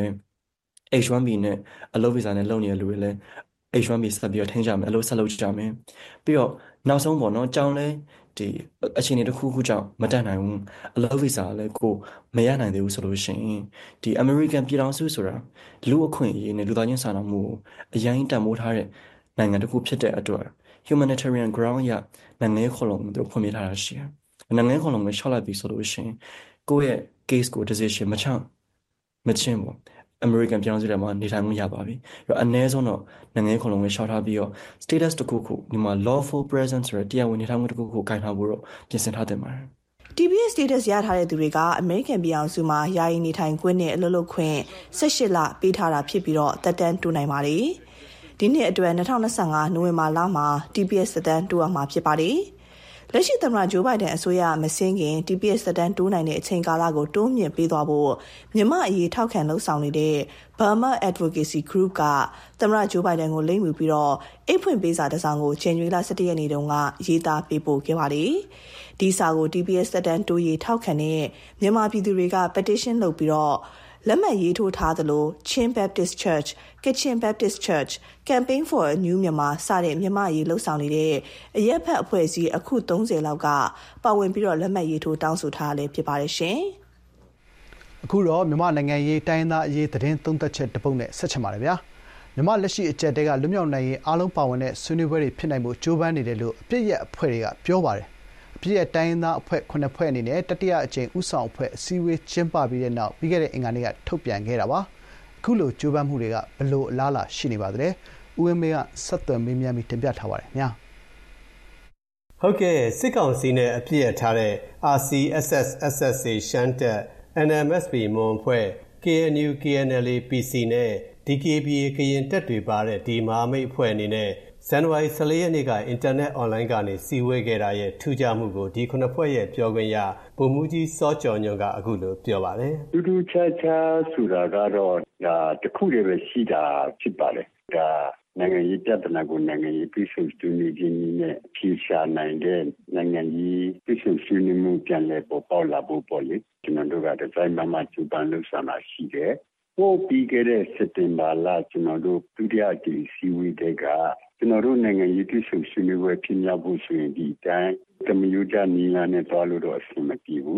Speaker 11: H1B နဲ့အလုပ်ဗီဇာနဲ့လုပ်နေတဲ့လူတွေလည်းH1B ဆက်ပြီးတော့ထိန်းကြမယ်အလုပ်ဆက်လုပ်ကြမယ်ပြီးတော့နောက်ဆုံးပေါ့နော်ကျောင်းလဲဒီအခြေအနေတစ်ခုခုကြောင့်မတက်နိုင်ဘူးအလုပ်ဗီဇာလည်းကိုမရနိုင်သေးဘူးဆိုလို့ရှိရင်ဒီ American ပြည်ထောင်စုဆိုတာလူအခွင့်အရေးနဲ့လူသားချင်းစာနာမှုကိုအရင်တန်ဖိုးထားတဲ့နိုင်ငံတစ်ခုဖြစ်တဲ့အတွက် humanitarian ground ရနိုင်ငံရေးခေါ်လုံတို့ဖွင့်ပြထားတာရှိတယ်နိုင်ငံရေးခေါ်လုံကိုရှောက်လိုက်ပြီဆိုလို့ရှိရင်ကိုယ့်ရဲ့ case ကို decision မချင်းပေါ့American ပြည်ထောင်စုထဲမှာနေထိုင်မှုရပါပြီ။အဲ့တော့အနည်းဆုံးတော့နိုင်ငံရေးခုံလုံးကိုရှောက်ထားပြီးတော့ status တစ်ခုခုဒီမှာ lawful presence ဆိုတဲ့တရားဝင်နေထိုင်မှုတစ်ခုခုကိုင်ထားဖို့တော့ပြင်ဆင်ထားတင်ပါတယ်။
Speaker 9: TPS status ရထားတဲ့သူတွေက American ပြည်အောင်စုမှာယာယီနေထိုင်ခွင့်နဲ့အလုပ်လုပ်ခွင့်18လပေးထားတာဖြစ်ပြီးတော့သက်တမ်းတိုးနိုင်ပါတယ်။ဒီနှစ်အတွက်2025နိုဝင်ဘာလမှာ TPS သက်တမ်းတိုးအောင်မှာဖြစ်ပါတယ်။လက်ရှိသမ္မတဂျိုးဘိုင်ဒန်အစိုးရမဆင်းခင် TPS သက်တမ်းတိုးနိုင်တဲ့အချိန်ကာလကိုတိုးမြင့်ပေးသွားဖို့မြန်မာအရေးထောက်ခံလှုပ်ဆောင်နေတဲ့ Burma Advocacy Group ကသမ္မတဂျိုးဘိုင်ဒန်ကိုလိမ်မှုပြီးတော့အိတ်ဖွင့်ပေးစာတစ်စောင်ကိုဇန်နဝါရီလ17ရက်နေ့တုန်းကရေးသားပေးပို့ခဲ့ပါတယ်။ဒီစာကို TPS သက်တမ်းတိုးရေးထောက်ခံတဲ့မြန်မာပြည်သူတွေက petition လုပ်ပြီးတော့လက်မှတ်ရေးထိုးထားသလို Chin Baptist Church, Kachin Baptist Church, Campaign for a New Myanmar စတဲ့မြန်မာရေးလှုပ်ဆောင်နေတဲ့အရက်ဖက်အဖွဲ့အစည်းအခု30လောက်ကပါဝင်ပြီးတော့လက်မှတ်ရေးထိုးတောင်းဆိုထားလည်းဖြစ်ပါတယ်ရှင်
Speaker 2: ။အခုတော့မြန်မာနိုင်ငံရေးတိုင်းသားအရေးသတင်းသုံးသပ်ချက်တပုတ်နဲ့ဆက်ချင်ပါတယ်ဗျာ။မြန်မာလက်ရှိအကြက်တဲကလွတ်မြောက်နိုင်ရေးအားလုံးပါဝင်တဲ့ဆွေးနွေးပွဲတွေဖြစ်နိုင်မှုကြိုးပမ်းနေတယ်လို့အပြည့်ရဲ့အဖွဲ့တွေကပြောပါတယ်။အပြည့်ရဲ့တိုင်းသားအဖွဲ့9ဖွဲ့အနေနဲ့တတိယအကြိမ်ဥဆောင်အဖွဲ့အစည်းအဝေးကျင်းပပြီးတဲ့နောက်ပြီးခဲ့တဲ့အင်္ဂါနေ့ကထုတ်ပြန်ခဲ့တာပါ။အခုလိုကြိုးပမ်းမှုတွေကဘယ်လိုအလားအလာရှိနေပါသလဲ။ဦးဝင်းမေကဆက်သွယ်မေးမြန်းပြီးတင်ပြထားပါတယ်ခင်ဗျာ
Speaker 12: ။ဟုတ်ကဲ့စစ်ကောင်စီနဲ့အပြည့်ရထားတဲ့ RCSS SSA ရှမ်းတပ် NMSP မွန်အဖွဲ့ KNU KNLA PC နဲ့ DKBA ကရင်တပ်တွေပါတဲ့ဒီမဟာမိတ်အဖွဲ့အနေနဲ့ဇန်နဝါရီ14ရက်နေ့ကအင်တာနက်အွန်လိုင်းကနေစီဝေးခဲ့တာရဲ့ထူးခြားမှုကိုဒီ9ဖွဲ့ရဲ့ပြောခွင့်ရဗိုလ်မှူးကြီးစောကျော်ညွန့်ကအခုလိုပြောပါတယ်
Speaker 13: ။ထူးခြားခြားဆိုတာကတော့ဒါတစ်ခုတည်းပဲရှိတာဖြစ်ပါတယ်။ဒါနိုင်ငံရေးပြဿနာကိုနိုင်ငံရေးပြည်သူ့ဆွေးနွေးခြင်းနဲ့ဖြေရှာနိုင်တဲ့နိုင်ငံရေးပြည်သူ့ဆွေးနွေးမှုပြန်လည်ပေါ်ပေါက်လာဖို့ပေါ့လေ။ကျွန်တော်တို့ကဒီဇိုင်းမှာကျူပန်လို့ဆောင်တာရှိတယ်။ပို့ပြီးခဲ့တဲ့စက်တင်ဘာလကျွန်တော်တို့ဒုတိယအကြိမ်စီဝေးတဲ့ကကျွန်တော်တို့နိုင်ငံရေးပြည်သူ့ဆွေးနွေးပွဲဖြစ်မြောက်ဖို့ဆိုရင်ဒီတိုင်းကမ္ဘာ့နီလာနဲ့တွားလို့တော့အဆင်မပြေဘူး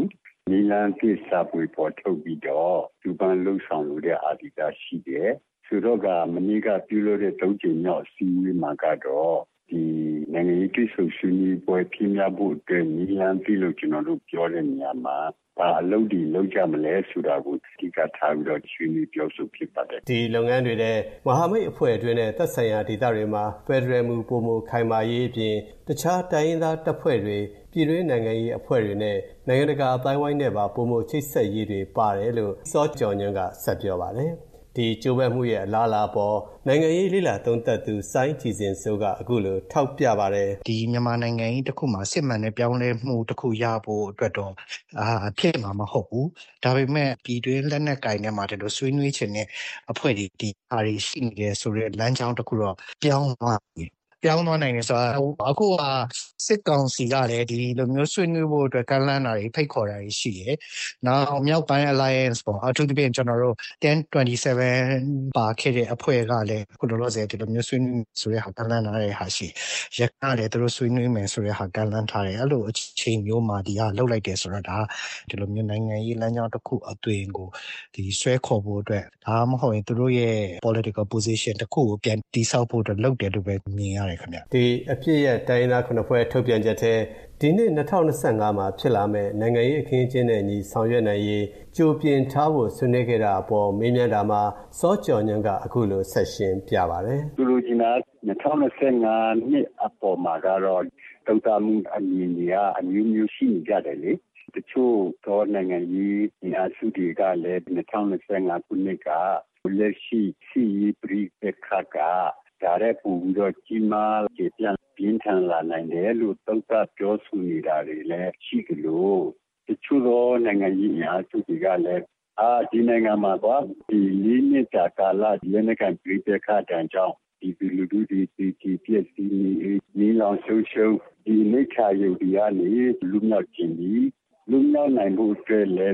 Speaker 13: နီလန်ကိစ္စပွေပေါ်ထုတ်ပြီးတော့သူပန်းလှုပ်ဆောင်လို့တဲ့အာဒီတာရှိတယ်ဆိုတော့ကမနေ့ကပြုလုပ်တဲ့၃ချိန်မြောက်အစည်းအဝေးမှာကတော့ဒီနိုင်ငံရေးကိစ္စဆွေးနွေးပွဲပြင်ပြဖို့အတွက်နီလန်ပြုလို့ကျွန်တော်တို့ပြောတဲ့နေရာမှာဘာအလုပ်ဒီလုပ်ကြမလဲဆိုတာကိုအဓိကထားပြီးတော့ဆွေးနွေးပြောဆိုဖြစ်ပါတယ်
Speaker 12: ဒီလုပ်ငန်းတွေနဲ့မဟာမိတ်အဖွဲ့အတွင်းနဲ့သက်ဆိုင်ရာဒေသတွေမှာဖက်ဒရယ်မူပုံမခိုင်မာရေးအပြင်တခြားတိုင်းရင်းသားတပ်ဖွဲ့တွေပြည်တွင်းနိုင်ငံရေးအဖွဲ့တွေနဲ့နိုင်ငံတကာအတိုင်းဝိုင်းနဲ့ပါပုံမချိတ်ဆက်ရေးတွေပါတယ်လို့စောကျော်ညွန့်ကဆက်ပြောပါတယ်ဒီကြိုးပမ်းမှုရဲ့အလားအလာပေါ်နိုင်ငံရေးလိလာသုံးသပ်သူစိုင်းကြည်စင်စိုးကအခုလိုထောက်ပြပါတယ်
Speaker 14: ဒီမြန်မာနိုင်ငံကြီးတစ်ခုမှာစစ်မှန်တဲ့ပြောင်းလဲမှုတစ်ခုရဖို့အတွက်တော့ဖြစ်မှာမဟုတ်ဘူးဒါပေမဲ့ပြည်တွင်းလက်နက်ကင်ထဲမှာတလို့ဆွေးနွေးခြင်းနဲ့အဖွဲ့ဒီအားတွေရှိနေတယ်ဆိုတော့လမ်းကြောင်းတစ်ခုတော့ပြောင်းသွားနိုင်တယ်ဆိုတော့အခုကစစ်ကောင်စီကလည်းဒီလိုမျိုးဆွေးနွေးဖို့အတွက်ကမ်းလှမ်းတာတွေဖိတ်ခေါ်တာတွေရှိတယ်။နောက်မြောက်ပိုင်း alliance ပေါ့အထူးသဖြင့်ကျွန်တော်တို့1027ပါခဲ့တဲ့အဖွဲ့ကလည်းအခုလောလောဆယ်ဒီလိုမျိုးဆွေးနွေးဆိုတဲ့ဟာကမ်းလှမ်းထားတဲ့ဟာရှိရက်ကလည်းသူတို့ဆွေးနွေးမယ်ဆိုတဲ့ဟာကမ်းလှမ်းထားတယ်အဲ့လိုအချိန်မျိုးမှာဒီဟာလှုပ်လိုက်တယ်ဆိုတော့ဒါဒီလိုမျိုးနိုင်ငံရေးလမ်းကြောင်းတစ်ခုအသွင်ကိုဒီဆွဲခေါ်ဖို့အတွက်ဒါမှမဟုတ်ရင်သူတို့ရဲ့ political position တစ်ခုကိုပြန်တိဆောက်ဖို့အတွက်လုပ်တယ်လို့ပဲမြင်ရတယ်ခင်ဗျ
Speaker 12: ဒီအဖြစ်ရဲ့တိုင်းသား9ဖွဲ့ထုတ်ပြန်ချက်ထဲဒီနှစ်2025မှာဖြစ်လာမဲ့နိုင်ငံရေးအခင်းအကျင်းနဲ့ညီဆောင်ရွက်နိုင်ရေးကြိုပြင်ထားဖို့ဆွေးနွေးခဲ့တာအပေါ်မေးမြန်းတာမှာစောကျော်ညွန့်ကအခုလိုဆက်ရှင်းပြပါတယ်
Speaker 13: သူတို့က2025နှစ်အပေါ်မှာကတော့တုံ့ပြန်မှုအမြင်တွေကအမျိုးမျိုးရှိနေကြတယ်လေတချို့သောနိုင်ငံရေးအစုတွေကလည်း2025ခုနှစ်ကလက်ရှိစီပရိပခကဒါရဲပူပြီးတော့ကြီးမားကျေပြန်ပြင်းထန်လာနိုင်တယ်လို့တုံ့ပြန်ပြောဆိုနေတာတွေလည်းရှိကြလို့တချို့သောနိုင်ငံရေးအစုတွေကလည်းဒီနိုင်ငံမှာတော့ဒီလေးနှစ်တာကာလလက်နက်ကိုင်ပြိပခတန်ကြောင့်ဒီလူလူဒီပြည့်စည်နေလောင်ရှုံဒီမိခါယုတ်ဒီကနေလူမြောက်ခြင်းဒီလူမြောက်နိုင်ဖို့အတွက်လည်း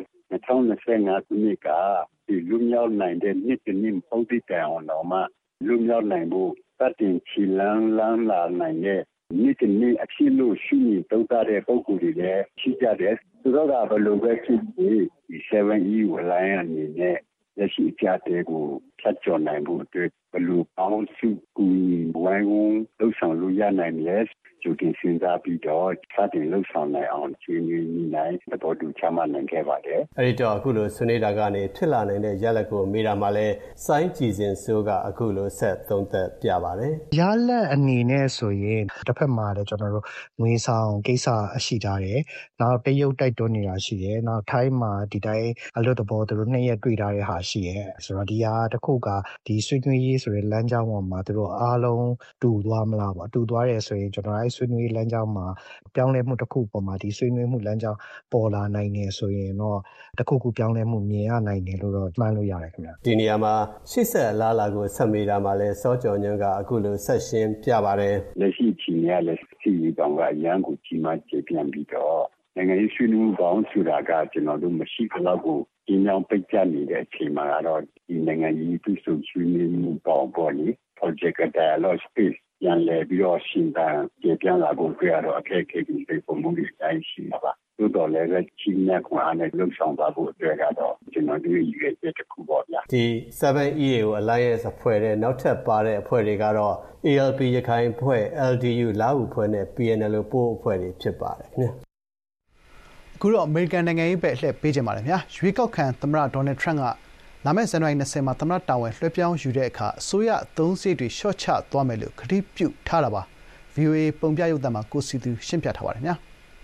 Speaker 13: 2025ခုနှစ်ကဒီလူမြောက်နိုင်တဲ့နှစ်တစ်နှစ်ပုံတည်တယ်အောင်တော့မှလူမြောက်နိုင်ဖို့တတင်ချီလန်းလာနိုင်တဲ့နေ့တစ်နေ့အဖြစ်လို့ရှိနေတုံးတဲ့ပုံကူတွေလည်းရှိကြတယ်သူတို့ကဘယ်လိုပဲဖြစ်ပြီးဒီ 7E ဝလိုင်းအနေနဲ့လက်ရှိအကြတဲ့ကိုဖြတ်ကျော်နိုင်ဖို့အတွက်ဘယ်လိုပေါင်းစုကူဝိုင်းဝန်းလှုပ်ဆောင်လို့ရနိုင်လဲကြိုတင်စဉ်းစားပြီးတော့စတင်လှုပ်ဆောင်နိုင်အောင်ချွေးနည်းနိုင်သဘောတူချမှတ်နိုင်ခဲ့ပါတယ်
Speaker 12: အဲဒီတော့အခုလိုဆွေးနွေးတာကနေဖြစ်လာနိုင်တဲ့ရလဒ်ကိုမေးတာမှာလဲစိုင်းကြည်စင်စိုးကအခုလိုဆက်သုံးသပ်ပြပါတယ်
Speaker 14: ရလဒ်အနေနဲ့ဆိုရင်တစ်ဖက်မှာလည်းကျွန်တော်တို့ငွေဆောင်ကိစ္စရှိထားတယ်နောက်တရုတ်တိုက်တွန်းနေတာရှိတယ်နောက်ထိုင်းမှာဒီတိုင်းအလွတ်တဘောသူတို့2ရက်တွေ့ထားတဲ့ဟာရှိတယ်ဆိုတော့ဒီဟာတစ်ခုကဒီဆွေးနွေးရေးဆိုတဲ့လမ်းကြောင်းပေါ်မှာသူတို့အားလုံးတူသွားမလားပေါ့တူသွားတယ်ဆိုရင်ကျွန်တော်ဆွေးနွေးလမ်းကြောင်းမှာပြောင်းလဲမှုတစ်ခုပေါ်မှာဒီဆွေးနွေးမှုလမ်းကြောင်းပေါ်လာနိုင်နေဆိုရင်တော့တစ်ခုခုပြောင်းလဲမှုမြင်ရနိုင်တယ်လို့တော့မှန်းလို့ရတယ်ခင်ဗျ
Speaker 12: ဒီနေရာမှာရှေ့ဆက်အလားအလာကိုဆက်မေးတာမှာလဲစောကျော်ညွန့်ကအခုလိုဆက်ရှင်းပြပါတယ်
Speaker 13: လက်ရှိချိန်ရလက်ရှိတောင်ကအရန်ကိုကြီးမားကျေပြန်ပြီးတော့နိုင်ငံရေးဆွေးနွေးမှုပေါင်းဆိုတာကကျွန်တော်တို့မရှိကြတော့ဘူးဒီညောင်ပိတ်ကြနေတဲ့အချိန်မှာတော့ဒီနိုင်ငံရေးသူစုဆွေးနွေးမှုပေါင်းပေါ်လေ project dialogue space ပြန်လည်ပြီးတော့ရှင်းတန်းကျေပြန်လာဖို့ကြရတော့အခက်အခဲတွေပုံမှုတွေတိုင်းရှိမှာပါသို့တော်လည်းပဲချင်းနဲ့ခွန်အားနဲ့လှုပ်ဆောင်သွားဖို့အတွက်ကတော့ကျွန်တော်တို့ရည်ရွယ်ချက်တစ်ခုပေါ့ဗျာ
Speaker 12: ဒီ 7EAO Alliance အဖွဲ့တဲ့နောက်ထပ်ပါတဲ့အဖွဲ့တွေကတော့ ALP ရခိုင်အဖွဲ့ LDU လာဟုအဖွဲ့နဲ့ PNL ပို့အဖွဲ့တွေဖြစ်ပါတယ်ခင်ဗျာ
Speaker 2: အခုတော့အမေရိကန်နိုင်ငံရေးဘက်လှည့်ပေးကြပါမယ်ဗျာရွေးကောက်ခံသမ္မတဒေါ်နယ်ထရန့်ကလာမယ့်ဇန်နဝါရီ20မှာသမ္မတတာဝန်လွှဲပြောင်းယူတဲ့အခါအစိုးရအသုံးစရိတ်တွေလျှော့ချသွားမယ်လို့ကတိပြုထားတာပါ VOA ပုံပြရုပ်သံမှာကိုစီသူရှင်းပြထားပါတယ်ဗျာ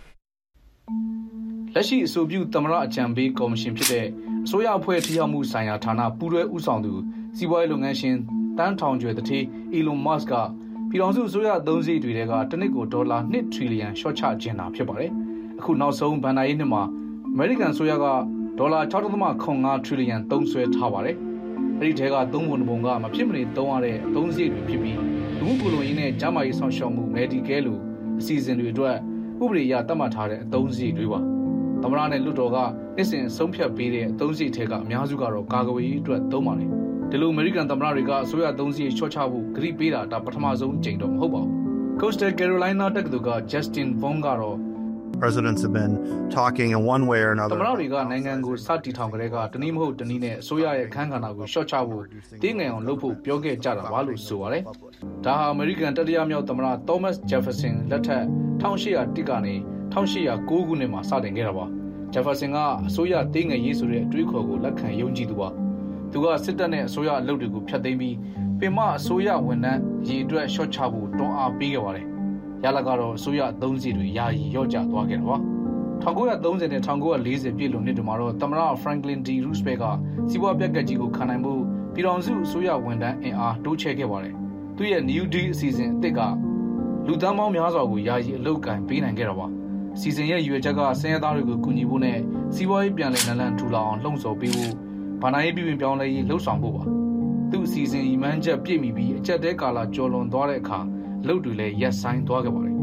Speaker 3: လက်ရှိအဆိုပြုသမ္မတအကြံပေးကော်မရှင်ဖြစ်တဲ့အစိုးရအဖွဲ့ထိရောက်မှုဆိုင်ရာဌာနပူးတွဲဦးဆောင်သူစီးပွားရေးလုပ်ငန်းရှင်တန်းထောင်ကျွယ်တထေး Elon Musk ကပြည်ထောင်စုအစိုးရအသုံးစရိတ်တွေကတစ်နှစ်ကိုဒေါ်လာ2 ထရီလီယံလျှော့ချခြင်းတာဖြစ်ပါတယ်အခုနောက်ဆုံးဘဏ္ဍာရေးနှစ်မှာအမေရိကန်အစိုးရကဒေါ်လာ 6.5 ထရီလီယံသုံးစွဲထားပါတယ်။အဲဒီထဲက3ပုံကမဖြစ်မနေသုံးရတဲ့အသုံးစရိတ်တွေဖြစ်ပြီးလူမှုကိုယ်လုံရေးနဲ့ကျန်းမာရေးဆောင်ရှောက်မှု Medicare လိုအစီအစဉ်တွေအတွက်ဥပဒေအရသတ်မှတ်ထားတဲ့အသုံးစရိတ်တွေပါ။သမ္မတနဲ့လွှတ်တော်ကနှစ်စဉ်ဆုံးဖြတ်ပေးတဲ့အသုံးစရိတ်ထဲကအများစုကတော့ကာကွယ်ရေးအတွက်သုံးပါတယ်။ဒီလိုအမေရိကန်သမ္မတတွေကအစိုးရအသုံးစရိတ်လျှော့ချဖို့ကတိပေးတာဒါပထမဆုံးကြိမ်တော့မဟုတ်ပါဘူး။ Coastal Carolina တက္ကသိုလ်က Justin Vaughn ကတော့
Speaker 15: Presidents have been talking in one way or another.
Speaker 16: သမ္မတတွေကနိုင်ငံကိုစတင်ထောင်ကြတဲ့ကတနည်းမဟုတ်တနည်းနဲ့အစိုးရရဲ့အခမ်းကဏ္ဍကိုရှော့ချဖို့တင်းငယ်အောင်လုပ်ဖို့ပြောခဲ့ကြတာပါလို့ဆိုပါတယ်။ဒါဟာအမေရိကန်တတိယမြောက်သမ္မတ Thomas Jefferson လက်ထက်1801ကနေ1809ခုနှစ်မှာစတင်ခဲ့တာပါ။ Jefferson ကအစိုးရတင်းငယ်ရေးဆိုတဲ့အတွေးခေါ်ကိုလက်ခံယုံကြည်သူပါ။သူကစစ်တပ်နဲ့အစိုးရအလုပ်တွေကိုဖျက်သိမ်းပြီးပင်မအစိုးရဝန်ထမ်းရည်အတွက်ရှော့ချဖို့တွန်းအားပေးခဲ့ပါတယ်။ရလကတော့အစိုးရအသုံးစရိတ်တွေယာယီလျော့ကျသွားခဲ့တာပါ။1930နဲ့1940ပြည့်လွန်နှစ်တွေမှာတော့သမ္မတ Franklin D. Roosevelt ကစီးပွားပြက်ကတ်ကြီးကိုခံနိုင်ဖို့ပြည်ထောင်စုအစိုးရဝန်ထမ်းအင်အားတိုးချဲ့ခဲ့ပါတယ်။သူရဲ့ New Deal အစီအစဉ်အသစ်ကလူသန်းပေါင်းများစွာကိုယာယီအလုပ်ကိုင်ပေးနိုင်ခဲ့တာပါ။အစီအစဉ်ရဲ့ရည်ရွယ်ချက်ကဆင်းရဲသားတွေကိုကူညီဖို့နဲ့စီးပွားရေးပြန်လည်နလန်ထူလာအောင်လှုံ့ဆော်ပေးဖို့ဗဏ္ဍာရေးပြည်ပြောင်းလဲရေးလှုံ့ဆော်ဖို့ပါ။သူ့အစီအစဉ်ရည်မှန်းချက်ပြည့်မီပြီးအကျက်တဲကာလကျော်လွန်သွားတဲ့အခါအလုပ်တွေလည်းရပ်ဆိုင်းသွားခဲ့ပါတယ်။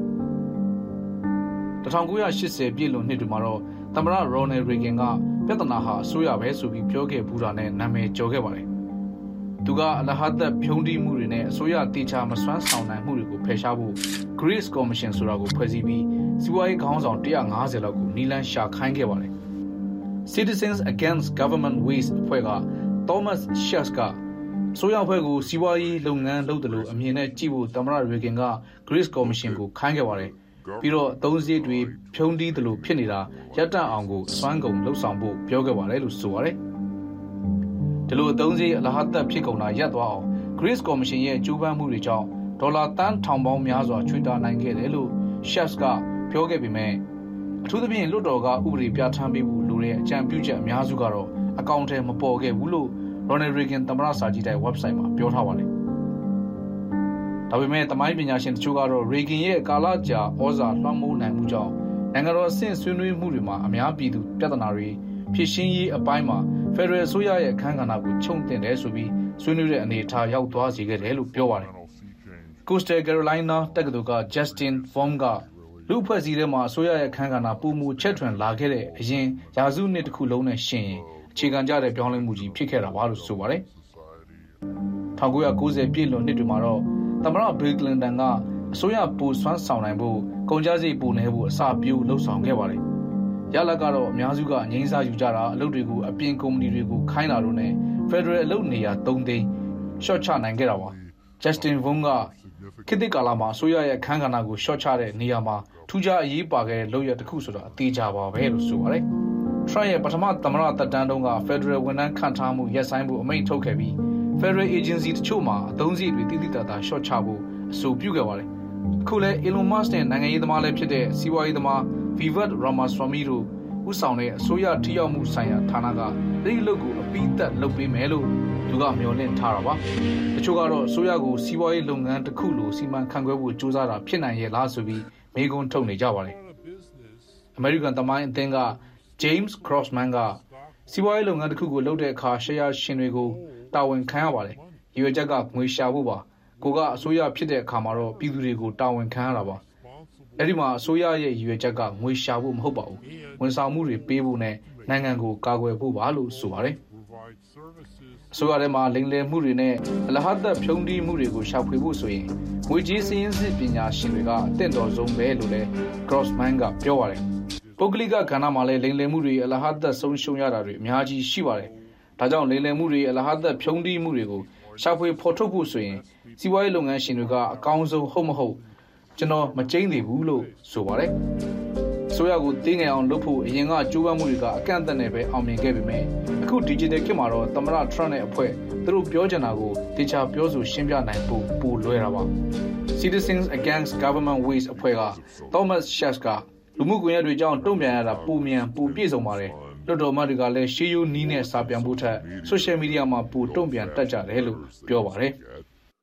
Speaker 16: 1980ပြည့်လွန်နှစ်တွေမှာတော့သမ္မတ Ronald Reagan ကပြဿနာဟာအစိုးရပဲဆိုပြီးပြောခဲ့ဘူးတာနဲ့နာမည်ကျော်ခဲ့ပါတယ်။သူကအလဟတ်ဖြုံးတီးမှုတွေနဲ့အစိုးရတေချာမစွမ်းဆောင်နိုင်မှုတွေကိုဖယ်ရှားဖို့ Grace Commission ဆိုတာကိုဖွဲ့စည်းပြီးစီးပွားရေးခေါင်းဆောင်150လောက်ကိုနီလန်းရှာခိုင်းခဲ့ပါတယ်။ Citizens Against Government Waste အဖွဲ့က Thomas Schiff ကအစိုးရအဖွဲ့ကိုစီးပွားရေးလုပ်ငန်းလုပ်တယ်လို့အမြင်နဲ့ကြည့်ဖို့သမ္မတ Reagan က Grace Commission ကိုခိုင်းခဲ့ပါတယ်။ပြီးတော့အသုံးစရိတ်တွေဖြုံးတီးတယ်လို့ဖြစ်နေတာရပ်တန့်အောင်ကိုစွမ်းကုန်လှုပ်ဆောင်ဖို့ပြောခဲ့ပါတယ်လို့ဆိုပါတယ်။ဒီလိုအသုံးစရိတ်အလဟတ်ဖြစ်ကုန်တာရပ်သွားအောင် Grace Commission ရဲ့ကြိုးပမ်းမှုတွေကြောင့်ဒေါ်လာတန်းထောင်ပေါင်းများစွာချွေတာနိုင်ခဲ့တယ်လို့ Schiff ကပြောခဲ့ပေမဲ့အထူးသဖြင့်လွှတ်တော်ကဥပဒေပြဋ္ဌာန်းပေးဖို့လိုတဲ့အကြံပြုချက်အများစုကတော့အကောင့်ထဲမပေါ်ခဲ့ဘူးလို့ Ronald Reagan သမ္မတစာကြည့်တဲ့ website မှာပြောထားပါတယ်။ဒါပေမဲ့သမိုင်းပညာရှင်တချို့ကတော့ Reagan ရဲ့ကာလကြာဩဇာလွှမ်းမိုးနိုင်မှုကြောင့်နိုင်ငံတော်အဆင့်ဆွေးနွေးမှုတွေမှာအများပြည်သူပြဿနာတွေဖြေရှင်းရေးအပိုင်းမှာ Federal အစိုးရရဲ့အခမ်းကဏ္ဍကိုခြုံတင်တယ်ဆိုပြီးဆွေးနွေးတဲ့အနေအထားရောက်သွားစေခဲ့တယ်လို့ပြောပါတယ်။ Coastal Carolina တက္ကသိုလ်က Justin Fong ကလူအဖွဲ့အစည်းထဲမှာအစိုးရရဲ့အခမ်းကဏ္ဍပုံမူချက်ထွင်လာခဲ့တဲ့အရင်ရာစုနှစ်တစ်ခုလုံးနဲ့ရှင်ရင်အခြေခံကြတဲ့ပြောင်းလဲမှုကြီးဖြစ်ခဲ့တာပါလို့ဆိုပါတယ်။1990ပြည့်လွန်နှစ်တွေမှာတော့သမ္မတ Bill Clinton ကအစိုးရပိုစွမ်းဆောင်နိုင်ဖို့ကုန်ကျစရိတ်ပိုနေဖို့အစပြိုးလှုပ်ဆောင်ခဲ့ပါတယ်။ရလကတော့အများစုကအငြိမ်းစားယူကြတာအလုပ်တွေကိုအပြင်ကုမ္ပဏီတွေကိုခိုင်းတာတို့နဲ့ Federal အလုပ်နေရာ3သိန်းရှော့ချနိုင်ခဲ့တာပါ။ Justin Fong ကခေတ်သစ်ကာလမှာအစိုးရရဲ့အခမ်းကဏ္ဍကိုရှော့ချတဲ့နေရာမှာထူးခြားအရေးပါခဲ့တဲ့လုပ်ရတစ်ခုဆိုတာအသေးချပါပဲလို့ဆိုပါတယ်။ Trump ရဲ့ပထမသမ္မတသက်တမ်းတုန်းက Federal ဝန်ထမ်းခန့်ထားမှုရပ်ဆိုင်းဖို့အမိန့်ထုတ်ခဲ့ပြီး Federal Agency တချို့မှာအသုံးစရိတ်တွေတိတိတတ်တာရှော့ချဖို့အဆိုပြုခဲ့ပါတယ်။အခုလည်း Elon Musk နဲ့နိုင်ငံရေးသမားလည်းဖြစ်တဲ့စီးပွားရေးသမား Vivek Ramaswamy တို့ဦးဆောင်တဲ့အစိုးရထိရောက်မှုဆိုင်ရာဌာနကဒီလုပ်ကိုအပိသက်လုပ်ပေးမယ်လို့သူကမျှော်လင့်ထားတာပါ။တချို့ကတော့အစိုးရကိုစီးပွားရေးလုပ်ငန်းတစ်ခုလိုစီမံခန့်ခွဲဖို့ကြိုးစားတာဖြစ်နိုင်ရဲ့လားဆိုပြီးမေးခွန်းထုတ်နေကြပါတယ်။ American သမိုင်းအသင်းက James Crossman ကစီးပွားရေးလုပ်ငန်းတစ်ခုကိုလုပ်တဲ့အခါရှယ်ယာရှင်တွေကိုတာဝန်ခံရပါတယ်။ရွေးချက်ကငွေရှာဖို့ပါ။ကိုကအစိုးရဖြစ်တဲ့အခါမှာတော့ပြည်သူတွေကိုတာဝန်ခံရတာပါ။အဲ့ဒီမှာအစိုးရရဲ့ရွေးချက်ကငွေရှာဖို့မဟုတ်ပါဘူး။ဝန်ဆောင်မှုတွေပေးဖို့နဲ့နိုင်ငံကိုကာကွယ်ဖို့ပါလို့ဆိုပါတယ်။အစိုးရထဲမှာလိမ်လည်မှုတွေနဲ့အလဟတ်ဖြုံးတီးမှုတွေကိုရှာဖွေဖို့ဆိုရင်ငွေကြေးစည်းရင်းစစ်ပညာရှင်တွေကအသင့်တော်ဆုံးပဲလို့လည်း Crossman ကပြောပါတယ်။ပုဂ္ဂလိကကဏ္ဍမှာလည်းလိမ်လည်မှုတွေအလဟတ်ဆုံးရှုံးရတာတွေအများကြီးရှိပါတယ်။ဒါကြောင့်လိမ်လည်မှုတွေအလဟတ်ဖြုံးတီးမှုတွေကိုရှာဖွေဖော်ထုတ်ဖို့ဆိုရင်စီးပွားရေးလုပ်ငန်းရှင်တွေကအကောင်းဆုံးဟုတ်မဟုတ်ကျွန်တော်မကျိန်းသေးဘူးလို့ဆိုပါတယ်။ဆိုရကိုတင်းငယ်အောင်လုပ်ဖို့အရင်ကကြိုးပမ်းမှုတွေကအကန့်အသတ်နဲ့ပဲအောင်မြင်ခဲ့ပေမဲ့အခု digital ခေတ်မှာတော့သမ္မတ Trump နဲ့အဖွဲ့သူတို့ပြောချင်တာကိုတေချာပြောဆိုရှင်းပြနိုင်ဖို့ပိုလွယ်တာပါ။ Citizens Against Government Waste အဖွဲ့က Thomas Schiff ကလူမှုကွန်ရက်တွေကြောင့်တုံ့ပြန်ရတာပိုမြန်ပိုပြည့်စုံပါတယ်။လွှတ်တော်မှတွေကလည်းရှေးရိုးနီးနဲ့စာပြန်ဖို့ထက် social media မှာပိုတုံ့ပြန်တတ်ကြတယ်လို့ပြောပါတယ်။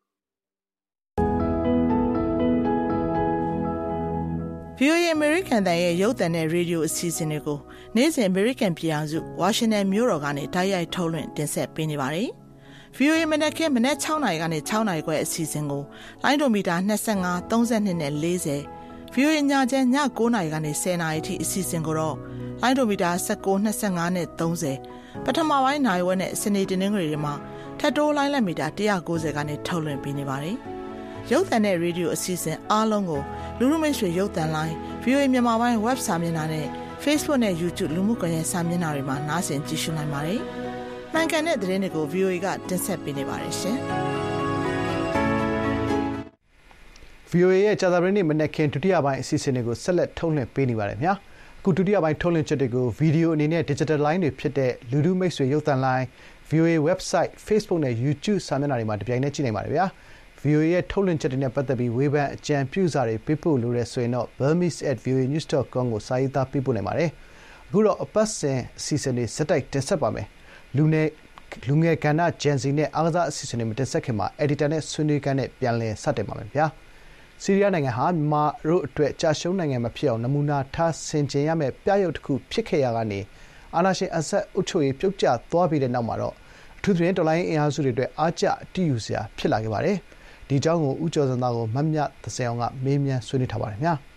Speaker 17: VOA American တန်ရဲ့ရုပ်သံနဲ့ရေဒီယိုအစီအစဉ်တွေကိုနေ့စဉ် American ပြည်ထောင်စုဝါရှင်တန်မြို့တော်ကနေတိုက်ရိုက်ထုတ်လွှင့်တင်ဆက်ပေးနေပါတယ်။ VOA မနက်ခင်းမနက်6နာရီကနေ6နာရီခွဲအစီအစဉ်ကိုလိုင်းဒိုမီတာ25 32နဲ့40 VOA ညချမ်းည9နာရီကနေ10နာရီထိအစီအစဉ်ကိုတော့လိုင်းဒိုမီတာ19 25နဲ့30ပထမပိုင်းနိုင်ဝက်နဲ့စနေတင်းငွေတွေမှာထပ်တိုးလိုင်းလက်မီတာ190ကနေထုတ်လွှင့်ပေးနေပါတယ်။ရုပ်သံနဲ့ရေဒီယိုအစီအစဉ်အားလုံးကိုလူမှုမိတ်ဆွေရုပ်သံလိုင်း VOA မြန်မာပိုင်း web စာမျက်နှာနဲ့ Facebook နဲ့ YouTube လူမှုကွန်ရက်စာမျက်နှာတွေမှာနားဆင်ကြည့်ရှုနိုင်ပါတယ်။မှန်ကန်တဲ့သတင်းတွေကို VOA ကတင်ဆက်ပေးနေပါတယ်ရှင်။
Speaker 2: VOA ရဲ့ကြာသပတေးနေ့မနက်ခင်းဒုတိယပိုင်းအစီအစဉ်တွေကိုဆက်လက်ထုတ်လွှင့်ပေးနေပါတယ်ခင်ဗျာ။အခုဒုတိယပိုင်းထုတ်လွှင့်ချက်တွေကိုဗီဒီယိုအနေနဲ့ digital line တွေဖြစ်တဲ့လူထုမိတ်ဆွေရုပ်သံလိုင်း VOA website Facebook နဲ့ YouTube စာမျက်နှာတွေမှာတပြိုင်တည်းကြည့်နိုင်ပါတယ်ဗျာ။ VOA ရဲ့ထုတ်လွှင့်ချက်တွေနဲ့ပတ်သက်ပြီးဝေဖန်အကြံပြုစာတွေပေးပို့လိုတဲ့ဆိုရင်တော့ burmese@voanews.com ကိုစာရေးသားပေးပို့နိုင်ပါတယ်။အခုတော့အပတ်စဉ်အစီအစဉ်တွေစက်တိုက်တင်ဆက်ပါမယ်။လူငယ်ကဏ္ဍဂျန်စီနဲ့အားကစားအစီအစဉ်တွေမတင်ဆက်ခင်မှာ editor နဲ့ဆွေးနွေးခန်းနဲ့ပြန်လည်စတင်ပါမယ်ဗျာ။ဆီးရီးယားနိုင်ငံဟာမြန်မာတို့အတွက်ကြာရှုံးနိုင်ငံမဖြစ်အောင်နမူနာထားဆင်ခြင်ရမယ့်ပြရုပ်တစ်ခုဖြစ်ခဲ့ရကနေအာဏာရှင်အဆက်အုပ်ချုပ်ရေးပြုတ်ကျသွားပြီးတဲ့နောက်မှာတော့အထူးသဖြင့်တော်လိုင်းအင်အားစုတွေအတွက်အားကျအတည်ယူစရာဖြစ်လာခဲ့ပါတယ်။ဒီအကြောင်းကိုဦးကျော်စံသားကိုမမြသစင်အောင်ကမေးမြန်းဆွေးနွေးထားပါတယ်ခင်ဗျာ။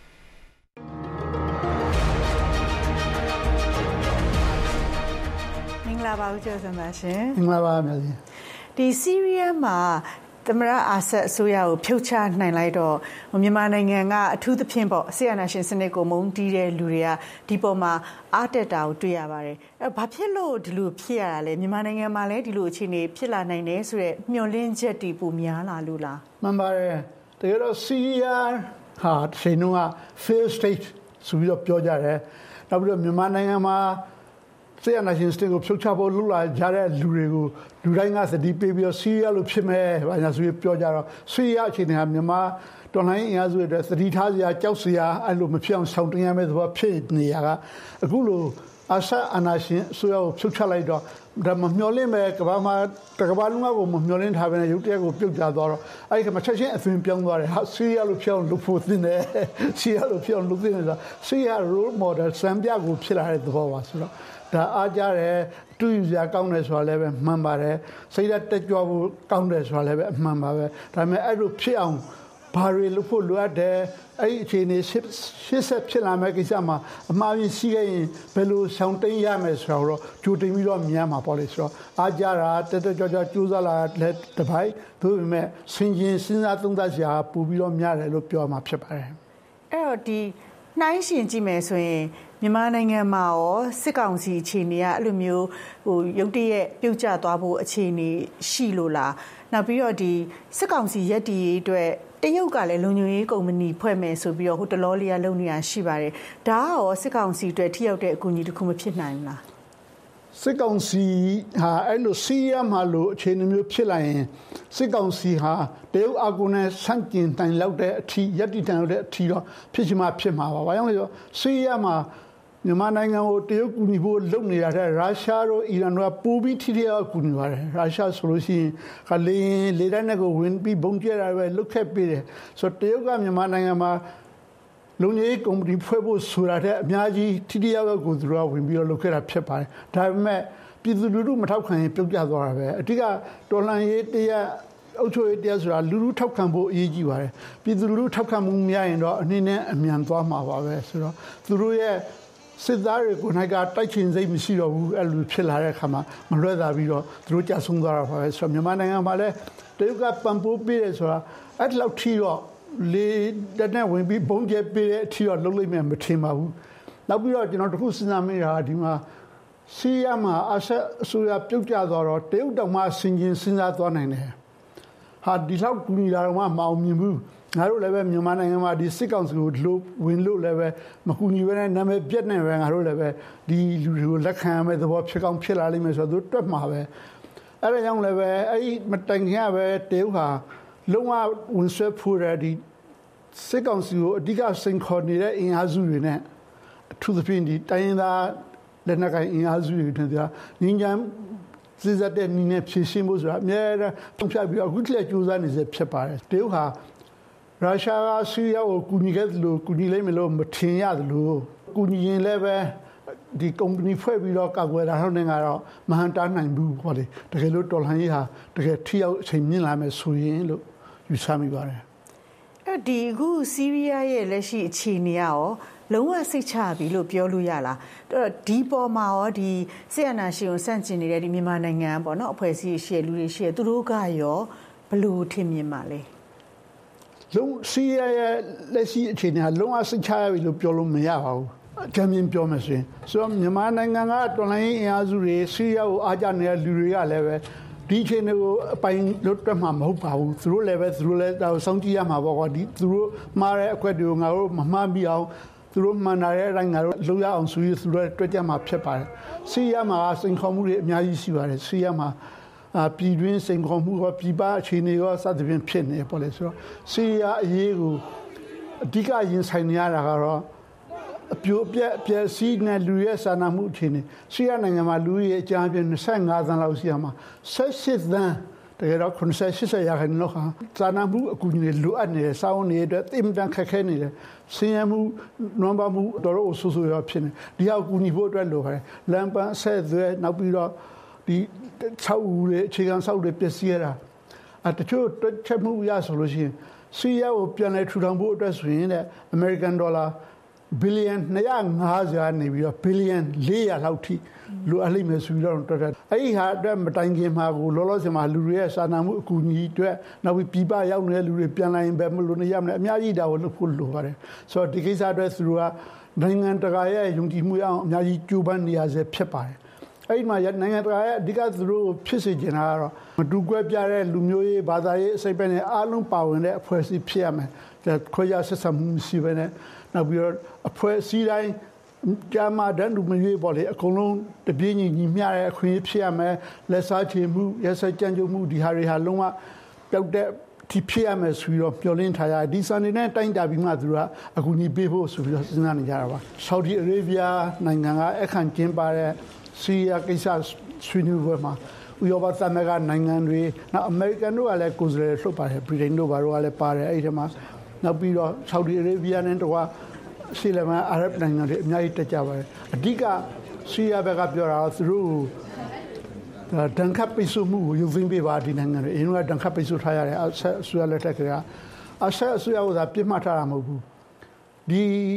Speaker 18: မင်္ဂလာပါဦးကျော်စံသားရှင်
Speaker 19: ။မင်္ဂလာပါများကြီး
Speaker 18: ။ဒီဆီးရီးယားမှာသမရအာဆတ်အစိုးရကိုဖြုတ်ချနိုင်လိုက်တော့မြန်မာနိုင်ငံကအထူးသဖြင့်ပေါ့ဆီယနာရှင်စနစ်ကိုမုန်းတီးတဲ့လူတွေကဒီပေါ်မှာအားတက်တာကိုတွေ့ရပါတယ်။ဘာဖြစ်လို့ဒီလိုဖြစ်ရတာလဲမြန်မာနိုင်ငံမှာလည်းဒီလိုအခြေအနေဖြစ်လာနိုင်တယ်ဆိုတော့မျှော်လင့်ချက်တွေပိုများလာလို့လား
Speaker 19: မှန်ပါတယ်တကယ်တော့ဆီးရီးယားဟာချိန်တုန်းက fail state ဆိုပြီးတော့ပြောကြတယ်နောက်ပြီးတော့မြန်မာနိုင်ငံမှာဆီယနာရှင်စနစ်ကိုဖြုတ်ချဖို့လှုပ်လာကြတဲ့လူတွေကိုလူတိုင်းကသတိပေးပြီးတော့ဆီးရီးယားလိုဖြစ်မယ်ဘာညာဆိုပြီးပြောကြတော့ဆီးရီးယားအခြေအနေဟာမြန်မာတော်လှန်ရေးအင်အားစုတွေအတွက်သတိထားစရာကြောက်စရာအဲ့လိုမဖြစ်အောင်ဆောင်တင်ရမယ့်သဘောဖြစ်နေရကအခုလိုအာဆတ်အာဏာရှင်အစိုးရကိုဖြုတ်ချလိုက်တော့ဒါမမျှော်လင့်ပဲကမ္ဘာမှာတကမ္ဘာလုံးကမမျှော်လင့်ထားပဲရုပ်တရက်ကိုပြုတ်ကျသွားတော့အဲ့ဒီကမှချက်ချင်းအသွင်ပြောင်းသွားတယ်ဟာဆီးရီးယားလိုဖြစ်အောင်လုပ်ဖို့သင့်တယ်ဆီးရီးယားလိုဖြစ်အောင်လုပ်သင့်တယ်ဆိုတော့ဆီးရီးယား role model စံပြကိုဖြစ်လာတဲ့သဘောပါဆိုတော့ဒါအားကြတယ်တူယူစရာကောင်းတယ်ဆိုတာလည်းပဲမှန်ပါတယ်စိတ်ဓာတ်တက်ကြွဖို့ကောင်းတယ်ဆိုတာလည်းပဲအမှန်ပါပဲဒါပေမဲ့အဲ့လိုဖြစ်အောင်ဘာတွေလုပ်ဖို့လိုအပ်တယ်အဲ့ဒီအခြေအနေရှစ်ဆက်ဖြစ်လာမဲ့ကိစ္စမှာအမှားယွင်းရှိခဲ့ရင်ဘယ်လိုဆောင်တိန်ရမယ်ဆိုတာတော့ကြိုတင်ပြီးတော့မြင်ရမှာပေါ့လေဆိုတော့အားကြတာတက်တက်ကြွကြွကြိုးစားလာတဲ့တစ်ပိုင်းသို့ပေမဲ့ဆင်ခြင်စဉ်းစားသုံးသပ်စရာပို့ပြီးတော့များတယ်လို့ပြောမှာဖြစ်ပါတယ်
Speaker 18: အဲ့တော့ဒီနှိုင်းရှင်ကြည့်မယ်ဆိုရင်မြန်မာနိုင်ငံမှာရောစစ်ကောင်စီအခြေအနေကအဲ့လိုမျိုးရုတ်တရက်ပြုတ်ကျသွားဖို့အခြေအနေရှိလို့လားနောက်ပြီးတော့ဒီစစ်ကောင်စီရက်တီအတွက်တရုတ်ကလည်းလုံခြုံရေးကုမ္ပဏီဖွဲ့မယ်ဆိုပြီးတော့ဟိုတလောလေးကလုပ်နေတာရှိပါတယ်ဒါကရောစစ်ကောင်စီအတွက်ထိရောက်တဲ့အကူအညီတစ်ခုမဖြစ်နိုင်ဘူးလား
Speaker 19: စစ်ကောင်စီဟာအဲ့လိုဆီးရီးယားမှာလို့အခြေအနေမျိုးဖြစ်လာရင်စစ်ကောင်စီဟာတရုတ်အာကုနဲ့ဆန့်ကျင်တိုင်လောက်တဲ့အထိရက်တီတိုင်လောက်တဲ့အထိတော့ဖြစ်ချင်မှဖြစ်မှာပါ။ဘာကြောင့်လဲဆိုတော့ဆီးရီးယားမှာမြန်မာနိုင်ငံကိုတရုတ်ကူညီဖို့လုပ်နေတာတဲ့ရုရှားတို့အီရန်တို့ကပိုပြီးထိထိရောက်ကူညီပါတယ်ရုရှားဆိုလို့ရှိရင်လေတိုင်းနဲ့ကိုဝင်ပြီးဘုံကျဲတာပဲလုတ်ခက်ပေးတယ်ဆိုတော့တရုတ်ကမြန်မာနိုင်ငံမှာလုံခြုံရေးကုမ္ပဏီဖွဲ့ဖို့ဆိုတာတဲ့အများကြီးထိထိရောက်ရောက်ကိုသူတို့ကဝင်ပြီးတော့လုပ်ခဲ့တာဖြစ်ပါတယ်ဒါပေမဲ့ပြည်သူလူထုမထောက်ခံရင်ပြုတ်ကျသွားတာပဲအဓိကတော်လှန်ရေးတရားအုပ်ချုပ်ရေးတရားဆိုတာလူထုထောက်ခံဖို့အရေးကြီးပါတယ်ပြည်သူလူထုထောက်ခံမှုမရရင်တော့အနည်းနဲ့အမြန်သွားမှာပါပဲဆိုတော့သူတို့ရဲ့စစ်သားတွေကိုနိုင်ကတိုက်ချင်စိတ်မရှိတော့ဘူးအဲ့လိုဖြစ်လာတဲ့အခါမှာမလွဲသာပြီးတော့သူတို့ကြာဆုံးသွားတာပါပဲဆိုတော့မြန်မာနိုင်ငံမှာလည်းတရုတ်ကပံ့ပိုးပေးတယ်ဆိုတာအဲ့လောက်ထိတော့လေတနက်ဝင်ပြီးဘုံကျဲပေးတဲ့အထိတော့လုံးလိုက်မယ်မထင်ပါဘူးနောက်ပြီးတော့ကျွန်တော်တခုစဉ်းစားမိတာဒီမှာဆီးရီးယားမှာအာဆတ်အစိုးရပြုတ်ကျသွားတော့တရုတ်တောင်မှဆင်ခြင်စဉ်းစားသွားနိုင်တယ်ဟာဒီလောက်ကူညီတာတော့မှမအောင်မြင်ဘူးငါတို့လည်းပဲမြန်မာနိုင်ငံမှာဒီစစ်ကောင်စီကိုဝင်လို့လည်းပဲမကူညီဘဲနဲ့နာမည်ပြက်နေပဲငါတို့လည်းပဲဒီလူတွေကိုလက်ခံရမယ့်သဘောဖြစ်ကောင်းဖြစ်လာလိမ့်မယ်ဆိုတော့သူတွက်မှာပဲအဲ့ဒါကြောင့်လည်းပဲအဲ့ဒီမတိုင်ခင်ကပဲတရုတ်ဟာလုံးဝဝင်ဆွဲဖို့ရဒီစစ်ကောင်စီကိုအဓိကစိန်ခေါ်နေတဲ့အင်အားစုတွေနဲ့အထူးသဖြင့်ဒီတိုင်းရင်းသားလက်နက်ကိုင်အင်အားစုတွေနဲ့ငင်းကြမ်းစစ်စတဲ့နည်းနဲ့ဖြည့်ရှင်းဖို့ဆိုတာအများအားဖြင့်ပြီးအခုတည်းကြိုးစားနေစေဖြစ်ပါတယ်တရုတ်ဟာရုရှားကဆီးရီးယားကိုကူညီခဲ့သလိုကူညီလိမ့်မယ်လို့မထင်ရသလိုကူညီရင်လည်းပဲဒီကုမ္ပဏီဖွဲ့ပြီးတော့ကာကွယ်တာတော့နေကတော့မဟန်တားနိုင်ဘူးပေါ့လေတကယ်လို့တော်လှန်ရေးဟာတကယ်ထိရောက်အချိန်မြင့်လာမယ်ဆိုရင်လို့ယူဆမိပါတယ်
Speaker 18: အဲ့ဒီအခုဆီးရီးယားရဲ့လက်ရှိအခြေအနေရောလုံးဝစိတ်ချပြီလို့ပြောလို့ရလားအဲ့တော့ဒီပေါ်မှာရောဒီစစ်အာဏာရှင်ကိုစန့်ကျင်နေတဲ့ဒီမြန်မာနိုင်ငံပေါ့နော်အဖွဲ့အစည်းရှိလူတွေရှိသူတို့ကရောဘယ်လိုထင်မြင်ပါလဲ
Speaker 19: လုံးစီးရီးယားရဲ့လက်ရှိအခြေအနေကလုံးဝစိတ်ချရပြီလို့ပြောလို့မရပါဘူးအကြမ်းမြင်ပြောမယ်ဆိုရင်ဆိုတော့မြန်မာနိုင်ငံကတော်လှန်ရေးအင်အားစုတွေစီးရီးယားကိုအားကျနေတဲ့လူတွေကလည်းပဲဒီအခြေအနေကိုအပိုင်လွတ်တွက်မှာမဟုတ်ပါဘူးသူတို့လည်းဒါကိုစောင့်ကြည့်ရမှာပေါ့ကွာဒီသူတို့မှားတဲ့အခွက်တွေကိုငါတို့မမှားပြီးအောင်သူတို့မှန်တာတဲ့အတိုင်းငါတို့လုပ်ရအောင်ဆိုပြီးသူတို့တွက်ကြမှာဖြစ်ပါတယ်စီးရီးယားမှာစိန်ခေါ်မှုတွေအများကြီးရှိပါတယ်စီးရီးယားမှာပြည်တွင်းစိန်ခေါ်မှုကပြည်ပအခြေအနေကစသဖြင့်ဖြစ်နေပေါ့လေဆိုတော့စီးရီးယားအရေးကိုအဓိကရင်ဆိုင်နေရတာကတော့အပြိုအပြက်စီးနဲ့လူရဲ့စာနာမှုအခြေအနေဆီးရီးယားနိုင်ငံမှာလူရဲ့အကြမ်းဖျင်း25သန်းလောက်ရှိရမှာ18သန်းတကယ်တော့80ရာခိုင်နှုန်းဟာစာနာမှုအကူအညီတွေလိုအပ်နေတယ်စာအုပ်တွေအတွက်အင်တန်ခက်ခဲနေတယ်ဆင်းရဲမှုနွမ်းပါမှုတော်တော်ဆူဆူရောဖြစ်နေဒီအကူအညီဖို့အတွက်လိုပါတယ်လမ်းပန်းဆက်သွဲနောက်ပြီးတော့ဒီဆောက်ဦးတွေအခြေခံဆောက်တွေပျက်စီးရတာတချို့တွက်ချက်မှုရဆိုလို့ရှိရင်ဆီးရီးယားကိုပြန်လည်ထူထောင်ဖို့အတွက်ဆိုရင်အမေရိကန်ဒေါ်လာဘီလီယံ250နေပြီးတော့ဘီလီယံ400လောက်ထိလိုအပ်လိမ့်မယ်ဆိုပြီးတော့တော်တယ်အဲ့ဒီဟာအတွက်မတိုင်ခင်မှာကိုလောလောဆယ်မှာလူတွေရဲ့စာနာမှုအကူအညီအတွက်နောက်ပြီးပြည်ပရောက်နေတဲ့လူတွေပြန်လာရင်ပဲမလို့နေရမလဲအများကြီးဒါကိုလုပ်ဖို့လိုပါတယ်ဆိုတော့ဒီကိစ္စအတွက်သူတို့ကနိုင်ငံတကာရဲ့ယုံကြည်မှုအောင်အများကြီးကြိုးပမ်းနေရဆဲဖြစ်ပါတယ်အဲ့ဒီမှာနိုင်ငံတကာရဲ့အဓိကသူတို့ဖြစ်စေချင်တာကတော့မတူကွဲပြားတဲ့လူမျိုးရေးဘာသာရေးအစိပ်ပဲနဲ့အားလုံးပါဝင်တဲ့အဖွဲ့အစည်းဖြစ်ရမယ်ခွဲခြားဆက်ဆံမှုရှိပဲနဲ့နောက်ပြီးတော့အဖွဲ့အစည်းတိုင်းကြာမှတန်းတူမရွေးပေါ့လေအကုန်လုံးတပြင်းညီမျှတဲ့အခွင့်အရေးဖြစ်ရမယ်လက်စားချေမှုရက်စက်ကြမ်းကြုတ်မှုဒီဟာတွေဟာလုံးဝပျောက်တဲ့ဒီဖြစ်ရမယ်ဆိုပြီးတော့ပြောလင်းထားရဒီစံနေနဲ့တိုင်းတာပြီးမှသူကအကူအညီပေးဖို့ဆိုပြီးတော့စဉ်းစားနေကြတာပါဆော်ဒီအာရေဗျနိုင်ငံကအခန့်ကျင်းပတဲ့ဆီးရီးယားကိစ္စဆွေးနွေးပွဲမှာဥရောပသမဂ္ဂနိုင်ငံတွေနောက်အမေရိကန်တို့ကလည်းကိုယ်စားလှယ်လှုပ်ပါတယ်ဗြိတိန်တို့ဘာတို့ကလည်းပါတယ်အဲ့ဒီမှာနောက်ပြီးတော့ဆော်ဒီအာရေဗျနဲ့တော့ဆီလမန်အာရပ်နိုင်ငံတွေအများကြီးတက်ကြပါတယ်အဓိကဆီးရီးယားဘက်ကပြောတာသူတို့ဒဏ်ခတ်ပိတ်ဆို့မှုကိုယူသိမ်းပေးပါဒီနိုင်ငံတွေအရင်ကဒဏ်ခတ်ပိတ်ဆို့ထားရတယ်အဆက်အစိုးရလက်ထက်ကအဆက်အစိုးရကပြစ်မှတ်ထားတာမဟုတ်ဘူးဒီ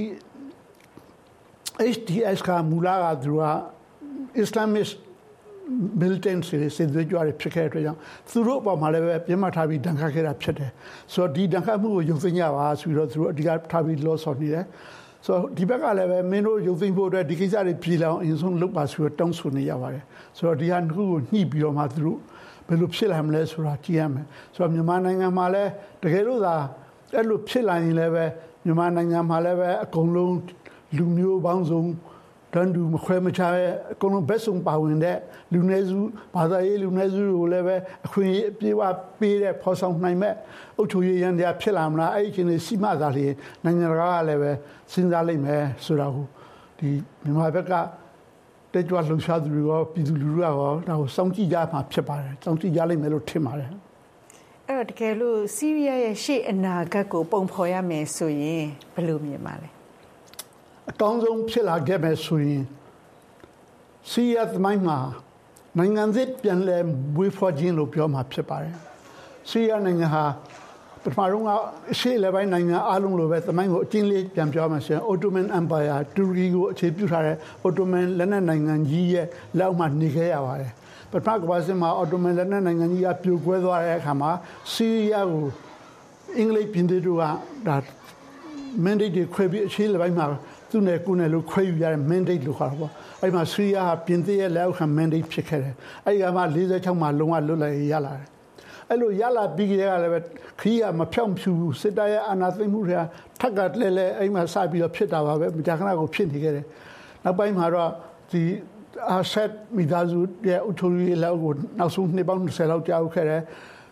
Speaker 19: HTS ကမူလာကသူက Islamist militants တွေစစ်သွေးကြွတွေဖြစ်ခဲ့တဲ့ကြောင့်သူတို့အပေါ်မှာလည်းပဲပြစ်မှတ်ထားပြီးဒဏ်ခတ်ခဲ့တာဖြစ်တယ်ဆိုတော့ဒီဒဏ်ခတ်မှုကိုယူသိမ်းကြပါဆိုပြီးတော့သူတို့အဓိကထားပြီးလောဆော်နေတယ်ဆိုတော့ဒီဘက်ကလည်းပဲမင်းတို့ယူသိမ်းဖို့အတွက်ဒီကိစ္စတွေပြည်လောင်အရင်ဆုံးလုပ်ပါဆိုတော့တောင်းဆိုနေရပါတယ်ဆိုတော့ဒီဟာတစ်ခုကိုညှိပြီးတော့မှသူတို့ဘယ်လိုဖြစ်လာမလဲဆိုတာကြည့်ရမယ်ဆိုတော့မြန်မာနိုင်ငံမှာလည်းတကယ်လို့သာအဲ့လိုဖြစ်လာရင်လည်းပဲမြန်မာနိုင်ငံမှာလည်းပဲအကုန်လုံးလူမျိုးပေါင်းစုံတန်တူမခွဲမခြားရဲ့အကုန်လုံးဘက်စုံပါဝင်တဲ့လူနည်းစုဘာသာရေးလူနည်းစုကိုလည်းပဲအခွင့်အရေးအပြည့်အဝပေးတဲ့ဖော်ဆောင်နိုင်မဲ့အုပ်ချုပ်ရေးရန်တရားဖြစ်လာမလားအဲ့ဒီချင်းစီမသာလေနိုင်ငံတကာကလည်းပဲစဉ်းစားလိမ့်မယ်ဆိုတာကိုဒီမြန်မာဘက်ကတက်ကြွလှုပ်ရှားသူတွေရောပြည်သူလူထုရောဒါကိုစောင့်ကြည့်ကြမှာဖြစ်ပါတယ်စောင့်ကြည့်ကြလိမ့်မယ်လို့ထင်ပါတယ်
Speaker 18: အဲ့တော့တကယ်လို့ဆီးရီးယားရဲ့ရှေ့အနာဂတ်ကိုပုံဖော်ရမယ်ဆိုရင်ဘယ်လိုမြင်ပါလဲ
Speaker 19: အကောင်းဆုံးဖြစ်လာခဲ့မယ်ဆိုရင်ဆီးရီးယားသမိုင်းမှာနိုင်ငံသစ်ပြန်လည်မွေးဖွားခြင်းလို့ပြောမှာဖြစ်ပါတယ်ဆီးရီးယားနိုင်ငံဟာပထမဆုံးကအရှေ့လေပိုင်းနိုင်ငံအားလုံးလိုပဲသမိုင်းကိုအကျဉ်းလေးပြန်ပြောမှဆိုရင် Ottoman Empire တူရကီကိုအခြေပြုထားတဲ့ Ottoman လက်နက်နိုင်ငံကြီးရဲ့လက်အောက်မှာနေခဲ့ရပါတယ်ပထမကမ္ဘာစစ်မှာ Ottoman လက်နက်နိုင်ငံကြီးကပြိုကွဲသွားတဲ့အခါမှာဆီးရီးယားကိုအင်္ဂလိပ်ပြည်သူတို့ကဒါ mandate တွေခွဲပြီးအရှေ့လေပိုင်းမှာသူနဲ့ကိုယ်နဲ့လို့ခွဲယူရတဲ့ mandate လို့ခေါ်တာပေါ့အဲ့မှာဆီးရီးယားဟာပြင်သစ်ရဲ့လက်အောက်ခံ mandate ဖြစ်ခဲ့တယ်အဲ့ဒီကမှ46မှာလုံးဝလွတ်လပ်ရေးရလာတယ်အဲ့လိုရလာပြီးကြတဲ့ကလည်းပဲခရီးကမဖြောင့်ဖြူစစ်တပ်ရဲ့အာဏာသိမ်းမှုတွေကထက်ကလဲလဲအဲ့မှာစပြီးတော့ဖြစ်တာပါပဲမကြာခဏကိုဖြစ်နေခဲ့တယ်နောက်ပိုင်းမှာတော့ဒီအာဆက်မိသားစုရဲ့အုပ်ချုပ်ရေးလောက်ကိုနောက်ဆုံးနှစ်ပေါင်း20လောက်ကြာခဲ့တယ်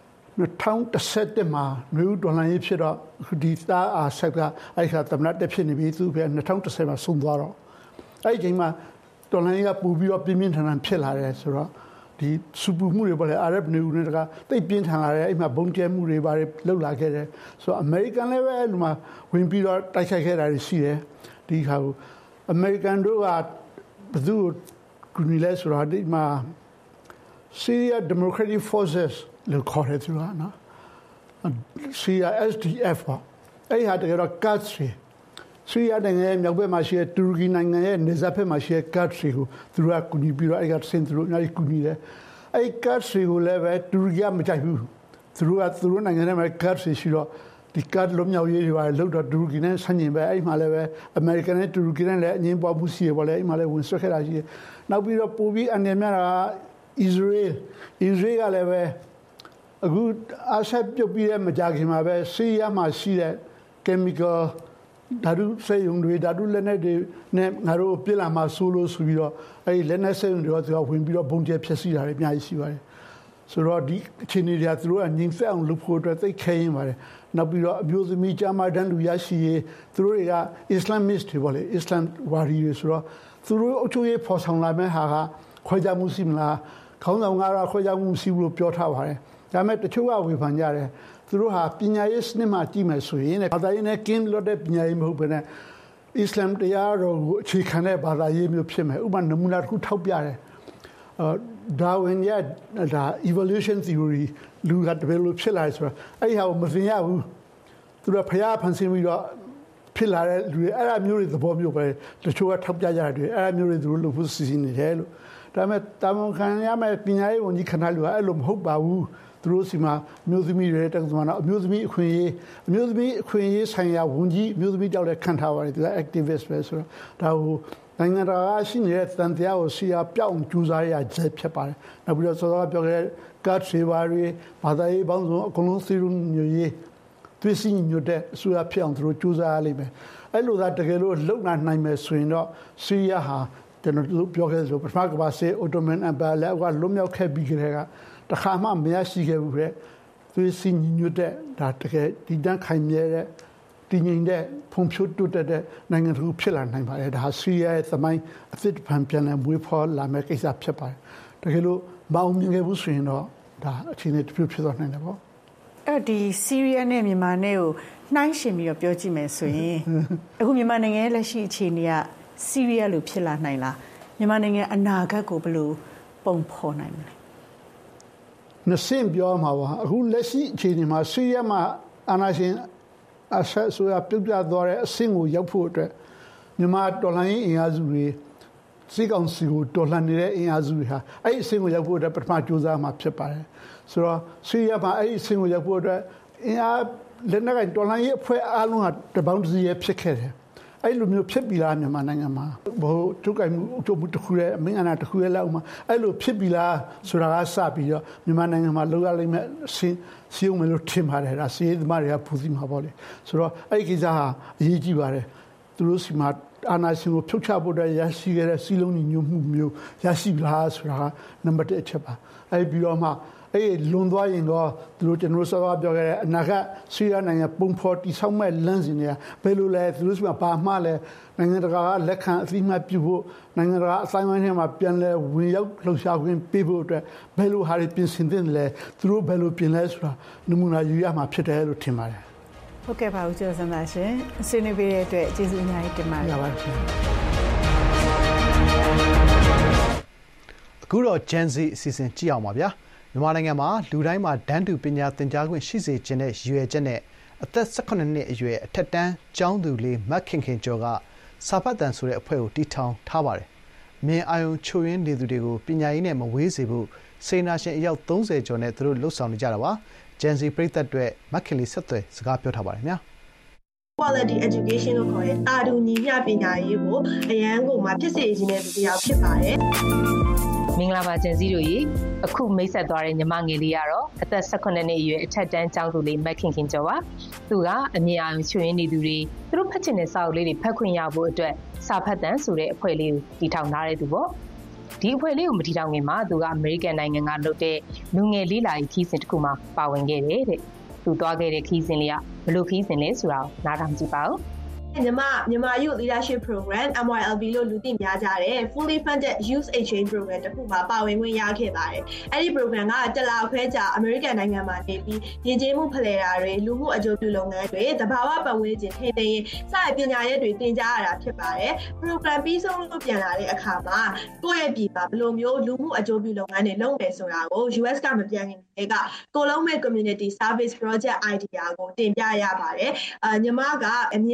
Speaker 19: 2017မှာမြို့ဒေါ်လာရေးဖြစ်တော့ဒီသားအာဆက်ကအဲ့ခါသမ္မတတက်ဖြစ်နေပြီသူပဲ2010မှာဆုံးသွားတော့အဲ့ဒီချိန်မှာဒေါ်လာရေးကပူပြီးတော့ပြင်းပြင်းထန်ထန်ဖြစ်လာတယ်ဆိုတော့ဒီစူပူမှုတွေပေါ့လေအာရပ်နေဦးတွေကတိတ်ပြင်းထန်လာတယ်အဲ့မှာဘုံကျဲမှုတွေပါလှုပ်လာခဲ့တယ်ဆိုတော့အမေရိကန်လည်းပဲအဲ့လိုမှာဝင်ပြီးတော့တိုက်ခိုက်ခဲ့တာရှိတယ်ဒီခါကိုအမေရိကန်တို့ကဘယ်သူကူညီလဲဆိုတော့ဒီမှာ Syria Democratic Forces လို့ခေါ်တယ်သူကနော် Syria SDF ပေါ့အဲ့ဟာတကယ်တော့ Kurds တွေဆီးရီးယားနိုင်ငံရဲ့မြောက်ဘက်မှာရှိတဲ့တူရကီနိုင်ငံရဲ့နေဇာဘက်မှာရှိတဲ့ Kurds တွေကိုသူတို့ကကူညီပြီးတော့အဲ့ကဆင်းသူတို့အများကြီးကူညီတယ်အဲ့ Kurds တွေကိုလည်းပဲတူရကီကမကြိုက်ဘူးသူတို့နိုင်ငံထဲမှာ Kurds တွေရှိတော့ဒီကတ်လုံးမြောက်ရေးတွေပါလောက်တော့တူရကီနဲ့ဆန့်ကျင်ပဲအဲ့မှာလည်းပဲအမေရိကန်နဲ့တူရကီနဲ့လည်းအငြင်းပွားမှုရှိရပါလေအဲ့မှာလည်းဝင်ဆွဲခဲ့တာရှိတယ်နောက်ပြီးတော့ပိုပြီးအနေများတာအစ္စရေးကလည်းပဲအခုအာရှပြုတ်ပြီးတဲ့မကြခင်မှာပဲဆီးရီးယားမှာရှိတဲ့ chemical ဓာတုစေယုံတွေဓာတုလက်နက်တွေနဲ့ငါတို့ပြည်လာမှာဆိုလို့ဆိုပြီးတော့အဲ့ဒီလက်နက်စေယုံတွေတော့သူကဝင်ပြီးတော့ဘုံကျဲဖျက်ဆီးတာတွေအများကြီးရှိပါတယ်ဆိုတော့ဒီအခြေအနေတွေကသူတို့ကငြိမ်သက်အောင်လုပ်ဖို့အတွက်သိခဲရင်ပါတယ်နောက်ပြီးတော့အမျိုးသမီးကျမ်းမာတန်းလူရရှိရေးသူတို့တွေက Islamist တွေပေါ့လေ Islam ဝါဒီတွေဆိုတော့သူတို့အချို့ရေးဖော်ဆောင်လာမဲ့ဟာကခွဲခြားမှုရှိမလားခေါင်းဆောင်ကတော့ခွဲခြားမှုရှိဘူးလို့ပြောထားပါတယ်ဒါပေမဲ့တချို့ကဝေဖန်ကြတယ်သူတို့ဟာပညာရေးစနစ်မှာကြည့်မယ်ဆိုရင်ဘာသာရေးနဲ့ကင်းလွတ်တဲ့ပညာရေးမဟုတ်ဘဲနဲ့အစ္စလာမ်တရားတော်ကိုအခြေခံတဲ့ဘာသာရေးမျိုးဖြစ်မယ်ဥပမာနမူနာတစ်ခုထောက်ပြတယ်ဒါဝင်ရဒါ evolution theory လူကတပည့်လို့ဖြစ်လာဆိုတော့အဲ့ဟာကိုမသိရဘူးသူတို့ဖျားဖန်ဆင်းပြီးတော့ဖြစ်လာတဲ့လူတွေအဲ့အမျိုးတွေသဘောမျိုးပဲတချို့ကထောက်ပြကြတယ်အဲ့အမျိုးတွေသူတို့လို့စီစဉ်နေတယ်လို့ဒါပေမဲ့တာမန်ခံရမယ့်ပညာရေးဝန်ကြီးခဏလူကအဲ့လိုမဟုတ်ပါဘူးသူတို့စီမှာအမျိုးသမီးတွေတက်သမားတော့အမျိုးသမီးအခွင့်အရေးဆိုင်ရာဝန်ကြီးအမျိုးသမီးတောက်တဲ့ခံထားပါတယ်သူက activist ပဲဆိုတော့ဒါကိုနိုင်ငံတော်ရှိနေတဲ့တန်တရားကိုဆီယာပြောင်းကြိုးစားရချက်ဖြစ်ပါတယ်နောက်ပြီးတော့စောစောကပြောခဲ့တဲ့ card saver တွေဘာသာရေးပေါင်းစုံအကုန်လုံးစီရုံမျိုးရေးသွေးစည်းညွတ်တဲ့အစိုးရဖြစ်အောင်သူတို့ကြိုးစားရလိမ့်မယ်အဲ့လိုသာတကယ်လို့လုံနိုင်မယ်ဆိုရင်တော့ဆီယာဟာကျွန်တော်တို့ပြောခဲ့သလိုပထမကမ္ဘာစစ် Ottoman Empire လည်းကလွတ်မြောက်ခဲ့ပြီးကြတဲ့ကတခါမှမရရှိခဲ့ဘူးတဲ့သွေးစည်းညွတ်တဲ့ဒါတကယ်ဒီတန်းခိုင်မြဲတဲ့တည်ငြိမ်တဲ့ဖွံ့ဖြိုးတိုးတက်တဲ့နိုင်ငံတစ်ခုဖြစ်လာနိုင်ပါတယ်ဒါဆီးရီးယားရဲ့သမိုင်းအသစ်ပြန်လည်မွေးဖွားလာမယ့်ကိစ္စဖြစ်ပါတယ်တကယ်လို့မအောင်မြင်ခဲ့ဘူးဆိုရင်တော့ဒါအခြေအနေတစ်ခုဖြစ်သွားနိုင်တယ်ပေါ့
Speaker 18: အဲ့ဒီဆီးရီးယားနဲ့မြန်မာနဲ့ကိုနှိုင်းယှဉ်ပြီးတော့ပြောကြည့်မယ်ဆိုရင်အခုမြန်မာနိုင်ငံရဲ့လက်ရှိအခြေအနေကဆီးရီးယားလိုဖြစ်လာနိုင်လားမြန်မာနိုင်ငံအနာဂတ်ကိုဘယ်လိုပုံဖော်နိုင်မလဲ
Speaker 19: နှစ်ဆင့်ပြောမှာပါအခုလက်ရှိအခြေအနေမှာဆီးရီးယားမှာအာဏာရှင်အဆက်ဆိုရပြုတ်ပြသွားတဲ့အဆင့်ကိုရောက်ဖို့အတွက်မြန်မာတော်လှန်ရေးအင်အားစုတွေစစ်ကောင်စီကိုတော်လှန်နေတဲ့အင်အားစုတွေဟာအဲ့ဒီအဆင့်ကိုရောက်ဖို့အတွက်ပထမကြိုးစားမှာဖြစ်ပါတယ်ဆိုတော့ဆီးရီးယားမှာအဲ့ဒီအဆင့်ကိုရောက်ဖို့အတွက်အင်အားလက်နက်ကတော်လှန်ရေးအဖွဲ့အားလုံးဟာတပေါင်းတစည်းဖြစ်ခဲ့တယ်အဲ့လိုမျိုးဖြစ်ပြီလားမြန်မာနိုင်ငံမှာဘို့ချုပ်ကိုင်မှုအကျိုးမှုတစ်ခုရဲ့အမင်းအနာတစ်ခုရဲ့လောက်မှာအဲ့လိုဖြစ်ပြီလားဆိုတာကစပြီးတော့မြန်မာနိုင်ငံမှာလောက်ရလိမ့်မယ်စီယုံမလို့ထင်ပါတယ်ဒါစီးသမားတွေကပူစီမှာပေါ့လေဆိုတော့အဲ့ဒီကိစ္စဟာအရေးကြီးပါတယ်သူတို့စီမှာအာဏာရှင်ကိုဖြုတ်ချဖို့အတွက်ရရှိခဲ့တဲ့စီလုံးညီညွတ်မှုမျိုးရရှိလားဆိုတာကနံပါတ်1အချက်ပါအဲ့ပြီးတော့မှအဲ့လွန်သွားရင်တော့သူတို့ကျွန်တော်ဆောက်ပြောခဲ့တဲ့အနာဂတ်ဆီးရီးယားနိုင်ငံပုံဖော်တိဆောက်မဲ့လမ်းစဉ်တွေကဘယ်လိုလဲသူတို့ကဘာမှလဲနိုင်ငံတကာကလက်ခံအသိမှတ်ပြုဖို့နိုင်ငံတကာအတိုင်းအဝိုင်းထဲမှာပြန်လဲဝင်ရောက်လှုပ်ရှားခွင့်ပေးဖို့အတွက်ဘယ်လိုဟာတွေပြင်ဆင်သင့်လဲသူတို့ဘယ်လိုပြင်လဲဆိုတာနမူနာယူရမှာဖြစ်တယ်လို့ထင်ပါတယ်
Speaker 18: ဟုတ်ကဲ့ပါဦးကျော်စံပါရှင်ဆွေးနွေးပေးတဲ့အတွက်ကျေးဇူးအများကြီးတင်ပါတယ်
Speaker 19: ပါရှင်
Speaker 2: အခုတော့ Gen Z အစီအစဉ်ကြည့်အောင်ပါဗျာမြန်မာနိုင်ငံမှာလူတိုင်းမှာတန်းတူပညာသင်ကြားခွင့်ရှိစေခြင်းနဲ့ရည်ရွယ်ချက်နဲ့အသက်18နှစ်အရွယ်အထက်တန်းကျောင်းသူလေးမတ်ခင်ကျော်ကစာဖတ်တန်ဆိုတဲ့အဖွဲ့ကိုတည်ထောင်ထားပါတယ်။မြင်အာရုံချို့ယွင်းနေသူတွေကိုပညာရေးနဲ့မဝေးစေဖို့စေနာရှင်အယောက်30ကျော်နဲ့သူတို့လှုပ်ဆောင်နေကြတာပါ။ Gen Z ပရိသတ်တွေမတ်ခင်လေးဆက်သွယ်စကားပြောထားပါတယ်ခင်ဗျာ။
Speaker 20: quality education လို့ခေါ်တဲ့တာတူညီမျှပညာရေးကိုအရန်ကိုမှဖြစ်စေခြင်းတဲ့သူတစ်ယောက်ဖြစ်ပါတယ်။
Speaker 21: မင်္ဂလာပါGen Zတို့ရေအခုမိတ်ဆက်သွားတဲ့ညီမငယ်လေးကတော့အသက်18နှစ်အရွယ်အထက်တန်းကျောင်းသူလေးမတ်ခင်ကျော်ပါသူကအမြင်အာရုံချွေးနေသူတွေသူတို့ဖတ်ချင်တဲ့စာအုပ်လေးတွေဖတ်ခွင့်ရဖို့အတွက်စာဖတ်တန်းဆိုတဲ့အဖွဲ့လေးကိုတည်ထောင်ထားတဲ့သူပေါ့ဒီအဖွဲ့လေးကိုမတည်ထောင်ခင်မှာသူကအမေရိကန်နိုင်ငံကလုပ်တဲ့လူငယ်လေးလာရေးခီးစဉ်တစ်ခုမှာပါဝင်ခဲ့တယ်တဲ့သူသွားခဲ့တဲ့ခီးစဉ်လေးကဘယ်လိုခီးစဉ်လဲဆိုတာကိုနားထောင်ကြည့်ပါဦး
Speaker 20: မြန်မာ Youth Leadership Program MYLB လို့လူသိများကြတဲ့ Fully Funded Youth Exchange Program တခုမှာပါဝင်ခွင့်ရခဲ့ပါတယ်။အဲ့ဒီ program ကတလခွဲကြာအမေရိကန်နိုင်ငံမှာနေပြီးယဉ်ကျေးမှုဖလှယ်တာတွေလူမှုအကျိုးပြုလုပ်ငန်းတွေသဘာဝပတ်ဝန်းကျင်ထိန်းသိမ်းရေးစတဲ့ပညာရပ်တွေသင်ကြားရတာဖြစ်ပါတယ်။ program ပြီးဆုံးလို့ပြန်လာတဲ့အခါမှာကိုယ့်ရဲ့ပြည်မှာဘယ်လိုမျိုးလူမှုအကျိုးပြုလုပ်ငန်းတွေလုပ်မယ်ဆိုတာကို US ကမပြန်ခင်တည်းကကိုလုံးမဲ့ Community Service Project idea ကိုတင်ပြရပါတယ်။ညီမကအမြင်အာရုံအား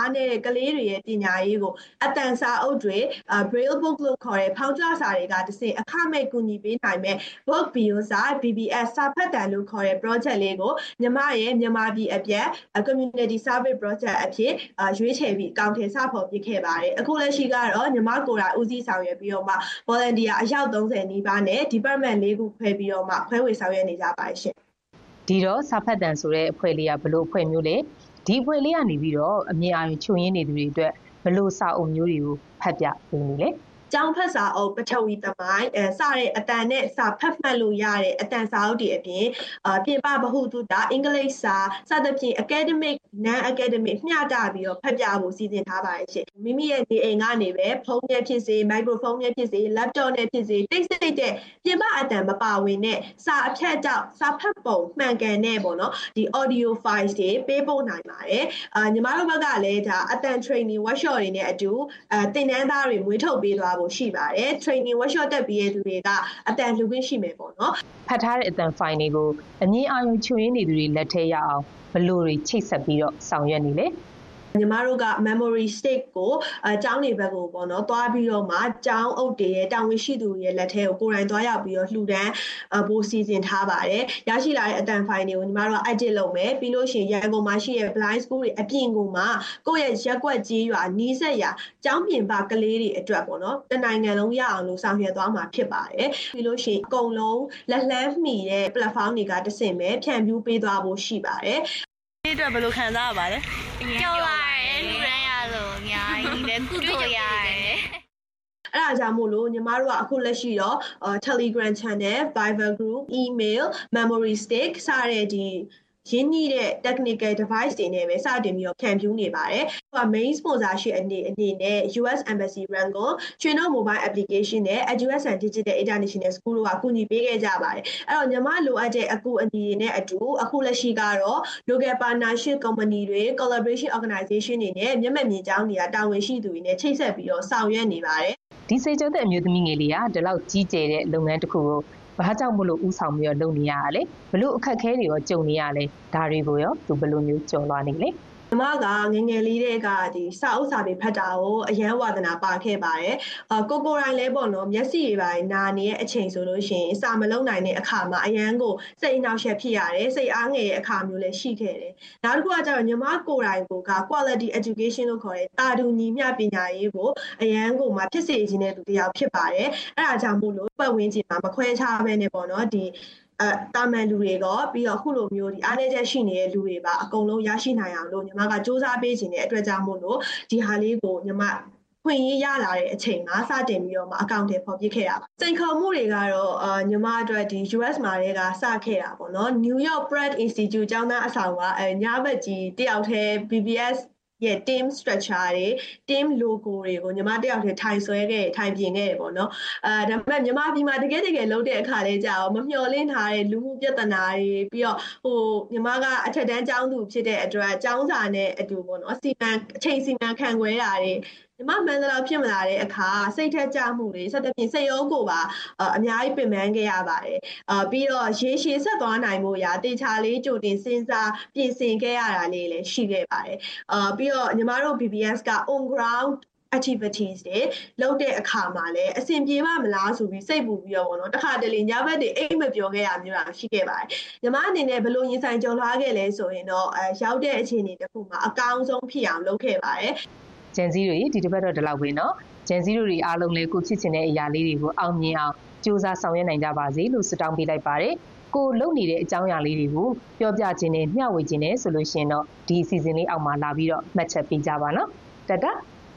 Speaker 20: အားနည်းတဲ့ကလေးတွေရဲ့ပညာရေးကိုအတန်စာအုပ်တွေ Braille book လို့ခေါ်တဲ့ဖောင်းကြွစာတွေကတစ်ဆင့်အခမဲ့ကူညီပေးနိုင်မဲ့ Book Bio စာ BBS စာဖတ်တန်လို့ခေါ်တဲ့ project လေးကိုညီမရဲ့မြန်မာပြည်အပြတ် community service project အဖြစ်ရွေးချယ်ပြီးအကောင့်ထဲစဖော်ပြခဲ့ပါတယ်အခုလက်ရှိကတော့ညီမကိုယ်တိုင်ဦးစီးဆောင်ရွက်ပြီးတော့မှ volunteer အယောက်30နီးပါးနဲ့ department ၄ခုခွဲပြီးတော့မှခွဲဝေဆောင်ရွက်နေကြပါတယ်ရှင်
Speaker 21: ဒီတော့စာဖတ်တန်ဆိုတဲ့အဖွဲ့လေးကဘလို့အဖွဲ့မျိုးလဲဒီအဖွဲ့လေးကနေပြီးတော့အမြင်အာရုံချွတ်ရင်းနေသူတွေအတွက်ဘလို့စာအုပ်မျိုးတွေကိုဖတ်ပြပေးနေလဲ
Speaker 20: ကျောင်းဖတ်စာအုပ်ပထဝီသမိုင်းစတဲ့အတန်နဲ့စာဖတ်မှတ်လို့ရတဲ့အတန်စာအုပ်တွေအပြင်ပြင်ပဗဟုသုတအင်္ဂလိပ်စာစသဖြင့် academic non academic မျှတပြီးတော့ဖတ်ပြဖို့စီစဉ်ထားပါတယ်ရှင်မိမိရဲ့နေအိမ်ကနေပဲဖုန်းနဲ့ဖြစ်စေ microphone နဲ့ဖြစ်စေ laptop နဲ့ဖြစ်စေတိတ်ဆိတ်တဲ့ပြင်ပအတန်မပါဝင်တဲ့စာအဖြတ်ကြောင့်စာဖတ်ပုံမှန်ကန်တဲ့ပေါ့နော်ဒီ audio files တွေပေးပို့နိုင်ပါတယ်ညီမတို့ဘက်ကလည်းဒါအတန် training workshop တွေနဲ့အတူသင်တန်းသားတွေမွေးထုတ်ပေးသွားရှိပါတယ် training workshop တက်ပြီးတဲ့သူတွေကအတန်လှူခွင့်ရှိမယ်ပေါ့နော်
Speaker 21: ဖတ်ထားတဲ့အတန် file တွေကိုအမြင်အာရုံချွတ်ရင်းနေသူတွေလက်ထဲရအောင်ဘလို့တွေချိတ်ဆက်ပြီးတော့ဆောင်ရွက်နေလေ
Speaker 20: ညီမတို့က memory stick ကိုကျောင်းတွေဘက်ကိုပေါ့နော်သွားပြီးတော့မှကျောင်းအုပ်တွေရဲ့တာဝန်ရှိသူတွေရဲ့လက်ထဲကိုကိုယ်တိုင်သွားရောက်ပြီးတော့လှူဒန်းပို့စီစဉ်ထားပါတယ်ရရှိလာတဲ့အတန် file တွေကိုညီမတို့က edit လုပ်မယ်ပြီးလို့ရှိရင်ရန်ကုန်မှာရှိတဲ့ blind school တွေအပြင်ကိုမှကိုယ့်ရဲ့ရက်ကွက်ကြီးရွာနီးစပ်ရာကျောင်းပြင်ပကလေးတွေအတွက်ပေါ့နော်တနိုင်ငံလုံးရအောင်လို့ဆောင်ရွက်သွားမှာဖြစ်ပါတယ်ပြီးလို့ရှိရင်အကုန်လုံးလက်လှမ်းမှီတဲ့ platform တွေကတစ်ဆင့်ပဲဖြန့်ဖြူးပေးသွားဖို့ရှိပါတယ်
Speaker 1: ဒီအတွက်ဘယ်လိုခံစားရပါလဲ
Speaker 22: ကြောက်ရတယ်လူတိုင်းရလို့အများကြီးလည်းကုသိုလ်ရတယ်
Speaker 20: အဲ့ဒါကြောင့်မို့လို့ညီမတို့ကအခုလက်ရှိတော့ Telegram channel, Viber group, email, memory stick စတဲ့ဒီရင်းနှီးတဲ့ technical device တွေနဲ့ပဲစတင်ပြီးတော့ဖြန့်ဖြူးနေပါတယ်။ဟို main sponsorship အနေနဲ့ US Embassy Rangoon ချွေနှုတ် mobile application နဲ့ EduSN Digital International School တို့ကကူညီပေးခဲ့ကြပါတယ်။အဲ့တော့ညီမလိုအပ်တဲ့အကူအညီတွေနဲ့အတူအခုလက်ရှိကတော့ local partnership company တွေ collaboration organization တွေနဲ့မျက်မှန်မြင်ကြောင်းတွေကတာဝန်ရှိသူတွေနဲ့ချိတ်ဆက်ပြီးတော့ဆောင်ရွက်နေပါတယ်
Speaker 21: ။ဒီစိတ်ကြတဲ့အမျိုးသမီးငယ်လေးကဒီလောက်ကြီးကျယ်တဲ့လုပ်ငန်းတစ်ခုကိုဘာကြောင့်မလို့ဥဆောင်ပြီးတော့လုပ်နေရတာလဲဘလို့အခက်အခဲတွေရောကြုံနေရလဲဒါတွေကိုရောသူဘလို့မျိုးကြော်လွှားနေလဲ
Speaker 20: ညီမကငငယ်လေးတွေကဒီစာအုပ်စာပေဖတ်တာကိုအရန်ဝါသနာပါခဲ့ပါတယ်ကိုကိုတိုင်းလဲပေါ့နော်မျက်စိတွေပိုင်းနာနေတဲ့အချိန်ဆိုလို့ရှိရင်စာမလုံးနိုင်တဲ့အခါမှာအရန်ကိုစိတ်အနှောက်အယှက်ဖြစ်ရတယ်စိတ်အားငယ်တဲ့အခါမျိုးလည်းရှိခဲ့တယ်နောက်တစ်ခုကကျတော့ညီမကိုတိုင်းက quality education လို့ခေါ်တဲ့တာတူညီမျှပညာရေးကိုအရန်ကိုမှဖြစ်စေခြင်းတဲ့သူတစ်ယောက်ဖြစ်ပါတယ်အဲ့ဒါကြောင့်မို့လို့ပတ်ဝန်းကျင်မှာမခွဲခြားဘဲနဲ့ပေါ့နော်ဒီတာမန်လူတွေတော့ပြီးတော့အခုလိုမျိုးဒီအားနည်းချက်ရှိနေတဲ့လူတွေပါအကုန်လုံးရရှိနိုင်အောင်လို့ညီမကစူးစမ်းပေးခြင်းတဲ့အတွက်ကြောင့်မို့လို့ဒီဟာလေးကိုညီမခွင့်ရရလာတဲ့အချိန်မှာစတင်ပြီးတော့မှအကောင့်တွေပေါ်ပြခဲ့တာပါစိန်ခေါ်မှုတွေကတော့ညီမအတွက်ဒီ US မှာတွေကစခဲ့တာပေါ့နော် New York Pratt Institute ကျောင်းသားအဆောင်ကညဘက်ကြီးတယောက်တည်း BBSရဲ့ team structure တွေ team logo တွေကိုညီမတယောက်တည်းထိုင်ဆွဲခဲ့ထိုင်ပြင်ခဲ့တယ်ပေါ့နော်ဒါပေမဲ့ညီမဒီမှာတကယ်လုပ်တဲ့အခါလေးကြာအောင်မမျှော်လင့်ထားတဲ့လူမှုပြဿနာတွေပြီးတော့ညီမကအထက်တန်းကျောင်းသူဖြစ်တဲ့အတွက်ကျောင်းစာနဲ့အတူပေါ့နော်အချိန်စီမံခန့်ခွဲတာတွေညီမမန္တလာဖြစ်မလာတဲ့အခါစိတ်ထက်ကြမှုတွေစသဖြင့်စိတ်ရောကိုပါအများကြီးပင်ပန်းခဲ့ရပါတယ်ပြီးတော့ရေရှည်ဆက်သွားနိုင်ဖို့ရာတေချာလေးကြိုတင်စဉ်းစားပြင်ဆင်ခဲ့ရတာလေးလည်းရှိခဲ့ပါတယ်ပြီးတော့ညီမတို့ BBS က on ground activities တွေလုပ်တဲ့အခါမှာလည်းအဆင်ပြေပါမလားဆိုပြီးစိတ်ပူပြီးတော့ပေါ့နော်တခါတလေညဘက်တွေအိတ်မပြောခဲ့ရမျိုးတာရှိခဲ့ပါတယ်ညီမအနေနဲ့ဘယ်လိုရင်ဆိုင်ကြုံလွှားခဲ့လဲဆိုရင်တော့ရောက်တဲ့အခြေအနေတစ်ခုမှာအကောင်းဆုံးဖြစ်အောင်လုပ်ခဲ့ပါတယ်
Speaker 21: ဂျန်စီတွေဒီတစ်ပတ်တော့ဒီလောက်ပဲเนาะဂျန်စီတွေအားလုံးလည်းကိုဖြစ်ချင်တဲ့အရာလေးတွေကိုအောင်မြင်အောင်ကြိုးစားဆောင်ရွက်နိုင်ကြပါစေလို့ဆုတောင်းပေးလိုက်ပါတယ်ကိုလုံနေတဲ့အကြောင်းအရာလေးတွေကိုပြောပြခြင်းနဲ့မျှဝေခြင်းနဲ့ဆိုလို့ရှိရင်တော့ဒီအစီအစဉ်လေးအောက်မှာလာပြီးတော့မှတ်ချက်ပေးကြပါเนาะတတ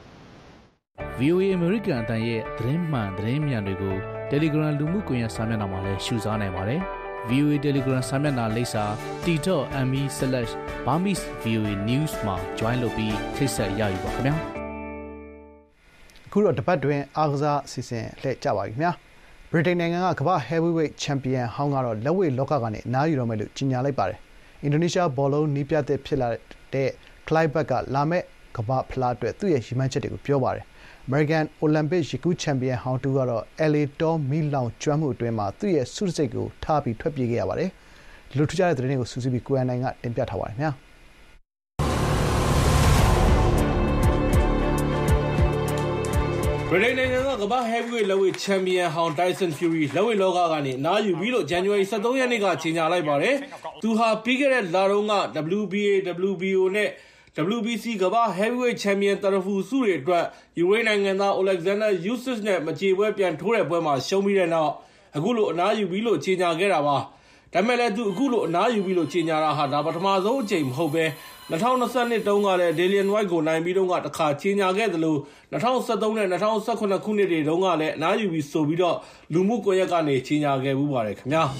Speaker 23: VOA American အတန်ရဲ့သတင်းမှန်သတင်းမြန်တွေကို Telegram လူမှုကွန်ရက်စာမျက်နှာမှာလည်းရှုစားနိုင်ပါတယ်VOA Telegram စာမျက်နှာလိပ်စာ t.me/burmese.voanews မှာ join လုပ်ပြီးထိတ်ဆက်ရယူပါခင်ဗျာ
Speaker 2: အခုတော့တပတ်တွင်အားကစားအစီအစဉ်လှည့်ကြပါပြီခင်ဗျာဗြိတိန်နိုင်ငံကကမ္ဘာ heavyweight champion ဟောင်းကတော့လက်ဝှေ့လောကကနေအနားယူတော့မယ်လို့ကြေညာလိုက်ပါတယ်အင်ဒိုနီးရှားဘောလုံးနီးပြတဲ့ဖြစ်လာတဲ့ Clyde ကလာမဲ့ကမ္ဘာဖလားအတွက်သူ့ရဲ့ရည်မှန်းချက်တွေကိုပြောပါတယ်American Olympic ရေကူးချန်ပီယံဟောင်းတူကတော့ LA တောမီလောင်ကျွမ်းမှုအတွင်းမှာသူ့ရဲ့ဆုတံဆိပ်ကိုထားပြီးထွက်ပြေးခဲ့ရပါတယ်ဒီလိုထူးခြားတဲ့သတင်းတွေကိုစူးစီးပြီးကိုရန်နိုင်ကတင်ပြထားပါတယ်ခင်ဗျာ
Speaker 4: ဗြိတိန်နိုင်ငံကကမ္ဘာဟဲဗီဝိတ်လက်ဝှေ့ချန်ပီယံဟောင်း Tyson Fury လက်ဝှေ့လောကကနေအနားယူပြီလို့ January 23 ရက်နေ့ကကြေညာလိုက်ပါတယ်။သူဟာပြီးခဲ့တဲ့လတုန်းက WBA, WBO နဲ့ WBC ကမ္ဘာဟဲဗီဝိတ်ချန်ပီယံတရဖူဆုတွေအတွက်ယူကရိန်းနိုင်ငံသား Alexander Usyk နဲ့မကြေပွဲပြန်ထိုးတဲ့ပွဲမှာရှုံးပြီးတဲ့နောက်အခုလိုအနားယူပြီလို့ကြေညာခဲ့တာပါ။ဒါပေမဲ့လည်းသူအခုလိုအနားယူပြီလို့ကြေညာတာဟာဒါပထမဆုံးအကြိမ်မဟုတ်ဘဲ2022တုန်းကလည်း Dillian Whyte ကိုနိုင်ပြီးတော့တခါကြေညာခဲ့သလို2013နဲ့2018ခုနှစ်တွေတုန်းကလည်းအနားယူပြီးဆိုပြီးတော့လူမှုကွန်ရက်ကနေကြေညာခဲ့မှုပါတယ်ခင်ဗျာ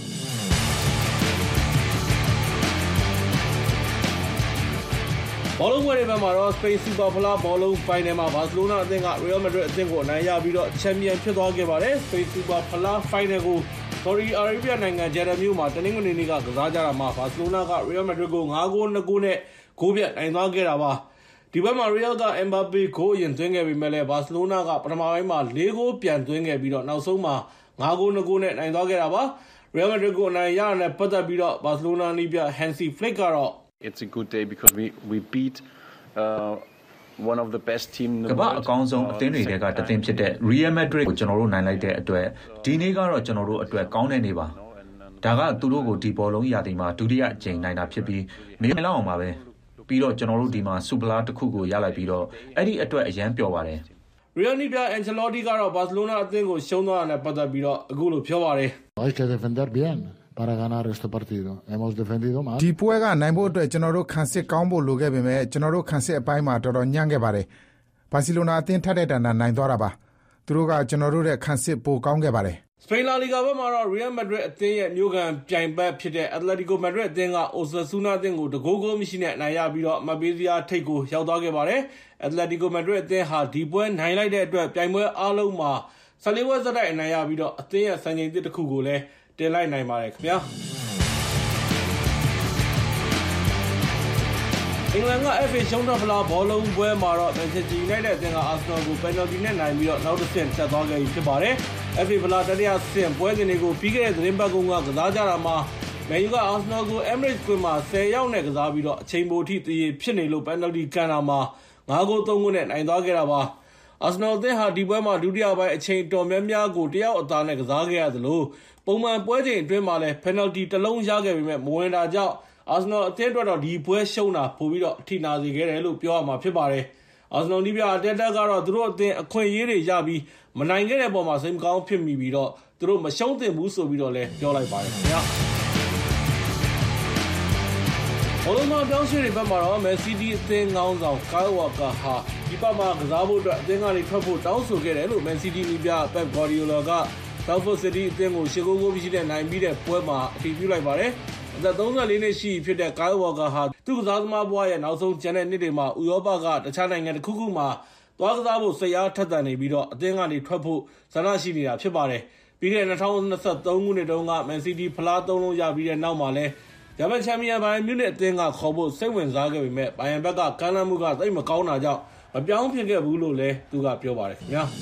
Speaker 4: ဘောလုံးပွဲတွေဘက်မှာတော့ Spain Super ဖလားဘောလုံးဖိုင်နယ်မှာဘာစီလိုနာအသင်းက Real Madrid အသင်းကိုအနိုင်ရပြီးတော့ချန်ပီယံဖြစ်သွားခဲ့ပါတယ်။ Spain Super ဖလားဖိုင်နယ်ကို Saudi Arabia နိုင်ငံဂျက်ဒါမြို့မှာတနင်္ဂနွေနေ့ကစားကြတာမှာဘာစီလိုနာက Real Madrid ကို5-2 နဲ့ဂိုးပြတ်နိုင်သွားခဲ့တာပါ။ဒီဘက်မှာ Real က Mbappe ဂိုးအရင်သွင်းခဲ့ပေမဲ့လည်းဘာစီလိုနာကပထမပိုင်းမှာ4ဂိုးပြန်သွင်းခဲ့ပြီးတော့နောက်ဆုံးမှာ5-2 နဲ့နိုင်သွားခဲ့တာပါ။ Real Madrid ကိုအနိုင်ရတာနဲ့ပတ်သက်ပြီးတော့ဘာစီလိုနာနီးပြ Hansi Flick ကတော့
Speaker 5: It's a good day because we beat one of the best team
Speaker 7: ကမ္ဘာအကောင်းဆုံးအသင်းတွေကတသင်းဖြစ်တဲ့ Real Madrid ကိုကျွန်တော်တို့နိုင်လိုက်တဲ့အတွက်ဒီနေ့ကတော့ကျွန်တော်တို့အတွက်ကောင်းတဲ့နေ့ပါဒါကသူတို့ကိုဒီဘောလုံးရာသီမှာဒုတိယအကြိမ်နိုင်တာဖြစ်ပြီးမင်းလောက်အောင်ပါပဲပြီးတော့ကျွန်တော်တို့ဒီမှာစူပလာတစ်ခုကိုရလိုက်ပြီးတော့အဲ့ဒီအတွက်အရန်ပျော်ပါတယ်
Speaker 4: Realနီးပြ Ancelotti ကတော့ဘာစီလိုနာအသင်းကိုရှုံးသွားတာနဲ့ပတ်သက်ပြီးတော့အခုလိုပြောပါတယ်
Speaker 24: Hay que defender bien para ganar este partido. Hemos defendido mal.
Speaker 25: ဒီပွဲကနိုင်ဖို့အတွက်ကျွန်တော်တို့ခံစစ်ကောင်းဖို့လိုခဲ့ပေမဲ့ကျွန်တော်တို့ခံစစ်အပိုင်းမှာတော်တော်ညံ့ခဲ့ပါတယ်။ဘာစီလိုနာအသင်းထက်တဲ့တန်တာနိုင်သွားတာပါ။သူတို့ကကျွန်တော်တို့ရဲ့ခံစစ်ပိုကောင်းခဲ့ပါတယ်။
Speaker 4: Spain La Liga ဘက်မှာတော့ Real Madrid အသင်းရဲ့မျိုးခံပြိုင်ဘက်ဖြစ်တဲ့ Atletico Madrid အသင်းက Osasuna အသင်းကိုတကိုးကိုမရှိနဲ့နိုင်ရပြီးတော့အမှတ်ပေးစရာထိပ်ကိုရောက်သွားခဲ့ပါတယ်။ Atletico Madrid အသင်းဟာဒီပွဲနိုင်လိုက်တဲ့အတွက်ပြိုင်ပွဲအားလုံးမှာ14ပွဲဆက်တိုက်အနိုင်ရပြီးတော့အသင်းရဲ့စံချိန်သစ်တစ်ခုကိုလည်းတင်လိုက်နိုင်ပါတယ်ခင်ဗျာအင်္ဂလန်က FA ရှုံးထွက်ဖလားဘောလုံးပွဲမှာတော့ Manchester United အသင်းက Arsenal ကို penalty နဲ့နိုင်ပြီးတော့နောက်တစ်ဆင့်တက်သွားခဲ့ပြီဖြစ်ပါတယ်။ FA ဖလားတတိယဆင့်ပွဲစဉ်တွေကိုပြီးခဲ့တဲ့သတင်းပတ်ကုန်ကစားကြတာမှာ Man U က Arsenal ကို Emirates ကွင်းမှာ10ယောက်နဲ့ကစားပြီးတော့အချိန်ပိုထိတည်ဖြစ်နေလို့ penalty ကန်တာမှာ5-3 နဲ့နိုင်သွားခဲ့တာပါ။ Arsenal အသင်းဟာဒီပွဲမှာဒုတိယပိုင်းအချိန်တော်များများကိုတယောက်အသာနဲ့ကစားခဲ့ရသလိုပုံမှန်ပွဲချိန်အတွင်းမှာလည်း penalty တစ်လုံးရခဲ့ပေမဲ့မဝင်တာကြောင့် Arsenal အသင်းအတွက်တော့ဒီပွဲရှုံးတာပိုပြီးတော့အထိနာစေခဲ့တယ်လို့ပြောရမှာဖြစ်ပါတယ်။ Arsenal နီးပြ Arteta ကတော့သူတို့အသင်းအခွင့်အရေးတွေရပြီးမနိုင်ခဲ့တဲ့ပုံမှာစိတ်မကောင်းဖြစ်မိပြီးတော့သူတို့မရှုံးသင့်ဘူးဆိုပြီးတော့လည်းပြောလိုက်ပါတယ်ခင်ဗျာ။ဘောလုံးမပြောင်းရွှေ့တွေဘက်မှာတော့ Man City အသင်းငောင်းဆောင် Kyle Walker ဟာဒီပတ်မှာကစားဖို့အတွက်အသင်းကနေထွက်ဖို့တောင်းဆိုခဲ့တယ်လို့ Man City နီးပြ Pep Guardiola က Salford City အသင်းကို8ဂိုးရှိတဲ့နိုင်ပြီးတဲ့ပွဲမှာအတည်ပြုလိုက်ပါတယ်။အသက်34နှစ်ရှိဖြစ်တဲ့ Kyle Walker ဟာသူ့ကစားသမားဘဝရဲ့နောက်ဆုံးကျန်တဲ့နှစ်တွေမှာဥရောပကတခြားနိုင်ငံတစ်ခုခုမှာသွားကစားဖို့စိတ်အားထက်သန်နေပြီးတော့အသင်းကနေထွက်ဖို့ဆန္ဒရှိနေတာဖြစ်ပါတယ်။ပြီးခဲ့တဲ့2023ခုနှစ်တုန်းက Man City ဖလား3လုံးရပြီးတဲ့နောက်မှာလဲဂျာမန်ချန်ပီယံဘိုင်ယန်မြူးနစ်အသင်းကခေါ်ဖို့စိတ်ဝင်စားခဲ့ပေမဲ့ဘိုင်ယန်ဘက်ကကမ်းလှမ်းမှုကသိပ်မကောင်းတာကြောင့်မပြောင်းဖြစ်ခဲ့ဘူးလို့လည်းသူကပြောပါတယ်ခင်ဗျာ။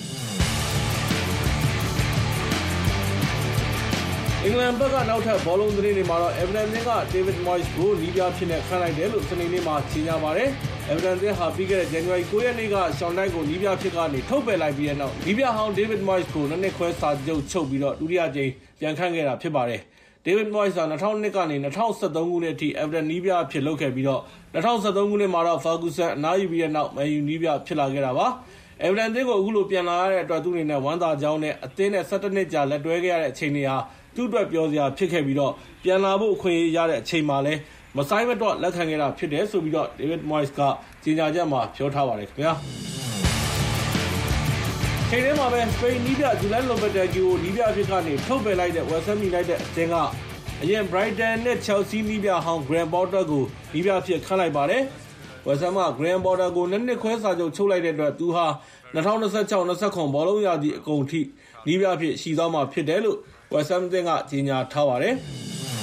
Speaker 4: အင်္ဂလန်ဘက်ကနောက်ထပ်ဘောလုံးသတင်းတွေမှာတော့ Everton က David Moyes ကိုနီးပြဖြစ်နေခန့်လိုက်တယ်လို့စနေနေ့မှာကြေညာပါတယ်။ Everton ဟာပြီးခဲ့တဲ့ January 9 ရက်နေ့က Sean Dyche ကိုနီးပြဖြစ်ကနေထုတ်ပယ်လိုက်ပြီးတဲ့နောက်နီးပြဟောင်း David Moyes ကို2နှစ်ခွဲစာချုပ်ချုပ်ပြီးတော့ဒုတိယကြိမ်ပြန်ခန့်ခဲ့တာဖြစ်ပါတယ်။ David Moyes ဟာ2002ကနေ2013ခုနှစ်အထိ Everton နီးပြဖြစ်လုပ်ခဲ့ပြီးတော့2013ခုနှစ်မှာတော့ Ferguson အနားယူပြီးတဲ့နောက် Man U နီးပြဖြစ်လာခဲ့တာပါ။ Everton အသင်းကိုအခုလိုပြန်လာရတဲ့အတွက်သူ့အနေနဲ့ဝမ်းသာကြောင်းနဲ့အသင်းနဲ့17နှစ်ကြာလက်တွဲခဲ့ရတဲ့အချိန်တွေဟာသူ့အတွက်ပြောစရာဖြစ်ခဲ့ပြီးတော့ပြန်လာဖို့အခွင့်အရေးရတဲ့အချိန်မှာလည်းမဆိုင်မတော့လက်ခံခဲ့တာဖြစ်တယ်ဆိုပြီးတော့ David Moyes ကကြေညာချက်မှာပြောထားပါတယ်ခင်ဗျာ။ချိန်ထဲမှာပဲ Spain နီးပြ Julen Lopetegui ကိုနီးပြဖြစ်ကနေထုတ်ပယ်လိုက်တဲ့ West Ham United အသင်းကအရင် Brighton နဲ့ Chelsea နီးပြဟောင်း Graham Potter ကိုနီးပြဖြစ်ခန့်လိုက်ပါတယ်။ West Ham က Graham Potter ကို2နှစ်ခွဲစာချုပ်ချုပ်လိုက်တဲ့အတွက်သူဟာ2026-29ဘောလုံးရာသီအကုန်ထိနီးပြဖြစ်ရှိသွားမှာဖြစ်တယ်လို့West Ham အသင်းကကြေညာထားပါတယ်။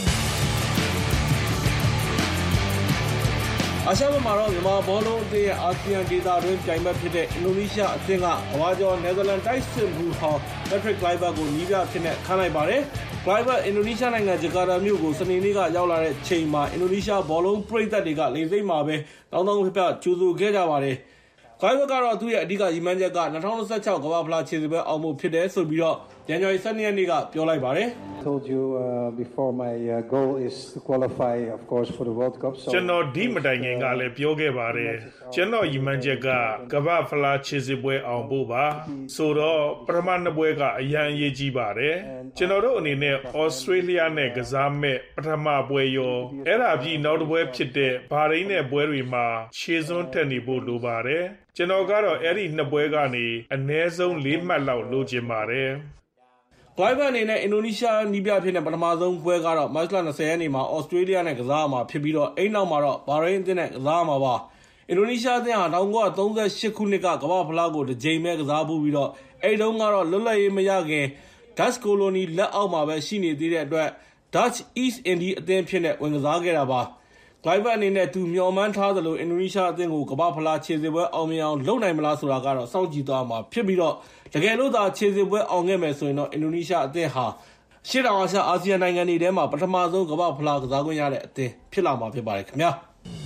Speaker 4: အာရှဘက်မှာတော့မြန်မာဘောလုံးအသင်းရဲ့အာဆီယံဒေသတွင်းပြိုင်ဘက်ဖြစ်တဲ့အင်ဒိုနီးရှားအသင်းကကမ္ဘာကျော်နယ်သာလန်တိုက်စစ်မှူးဟောင်း Patrick Kluivert ကိုနီးပြဖြစ်နဲ့ခန့်လိုက်ပါတယ်။ Kluivert အင်ဒိုနီးရှားနိုင်ငံဂျကာတာမြို့ကိုစနေနေ့ကရောက်လာတဲ့ချိန်မှာအင်ဒိုနီးရှားဘောလုံးပရိသတ်တွေကလေဆိပ်မှာပဲတောင်းတောင်းဖျဖျကြိုဆိုခဲ့ကြပါတယ်။ Clive ကတော့သူ့ရဲ့အဓိကရည်မှန်းချက်က2026ကမ္ဘာဖလားခြေစစ်ပွဲအောင်မှုဖြစ်တယ်ဆိုပြီးတော့ January 12 ရက်နေ့ကပြောလိုက်ပါတယ်
Speaker 6: told you before my goal is to qualify of course for the World Cup so
Speaker 8: ကျွန်တော်ဒီမတိုင်ခင်ကလည်းပြောခဲ့ပါတယ်ကျွန်တော်ရည်မှန်းချက်ကကမ္ဘာဖလားခြေစစ်ပွဲအောင်ဖို့ပါဆိုတော့ပထမနှစ်ပွဲကအရန်အရေးကြီးပါတယ်ကျွန်တော်တို့အနေနဲ့ Australia နဲ့ကစားမဲ့ပထမပွဲရောအဲ့ဒါပြီးနောက်တစ်ပွဲဖြစ်တဲ့ဘာရိန်းနဲ့ပွဲတွေမှာခြေစွန်းတက်နေဖို့လိုပါတယ်ကျွန်တော်ကတော့အဲ့ဒီနှစ်ပွဲကနေအနည်းဆုံး4မှတ်လောက်လိုချင်ပါတယ်
Speaker 4: Clive အနေနဲ့အင်ဒိုနီးရှားနီးပြဖြစ်တဲ့ပထမဆုံးပွဲကတော့မတ်လ20ရက်နေ့မှာ Australia နဲ့ကစားမှာဖြစ်ပြီးတော့အိမ်နောက်မှာတော့ဘာရိန်းအသင်းနဲ့ကစားမှာပါအင်ဒိုနီးရှားအသင်းဟာ1938ခုနှစ်ကကမ္ဘာဖလားကိုတစ်ကြိမ်ပဲကစားဖို့ပြီးတော့အဲ့တုန်းကတော့လွတ်လပ်ရေးမရခင် Dutch colony လက်အောက်မှာပဲရှိနေသေးတဲ့အတွက် Dutch East Indies အသင်းဖြစ်နေဝင်ကစားခဲ့တာပါ Clive အနေနဲ့သူမျှော်မှန်းထားသလိုအင်ဒိုနီးရှားအသင်းကိုကမ္ဘာဖလားခြေစစ်ပွဲအောင်မြင်အောင်လုပ်နိုင်မလားဆိုတာကတော့စောင့်ကြည့်သွားမှာဖြစ်ပြီးတော့တကယ်လို့သာခြေစစ်ပွဲအောင်ခဲ့မယ်ဆိုရင်တော့အင်ဒိုနီးရှားအသင်းဟာရှေ့တောင်အာရှအာဆီယံနိုင်ငံတွေထဲမှာပထမဆုံးကမ္ဘာဖလားကစားခွင့်ရတဲ့အသင်းဖြစ်လာမှာဖြစ်ပါတယ်ခင်ဗျာ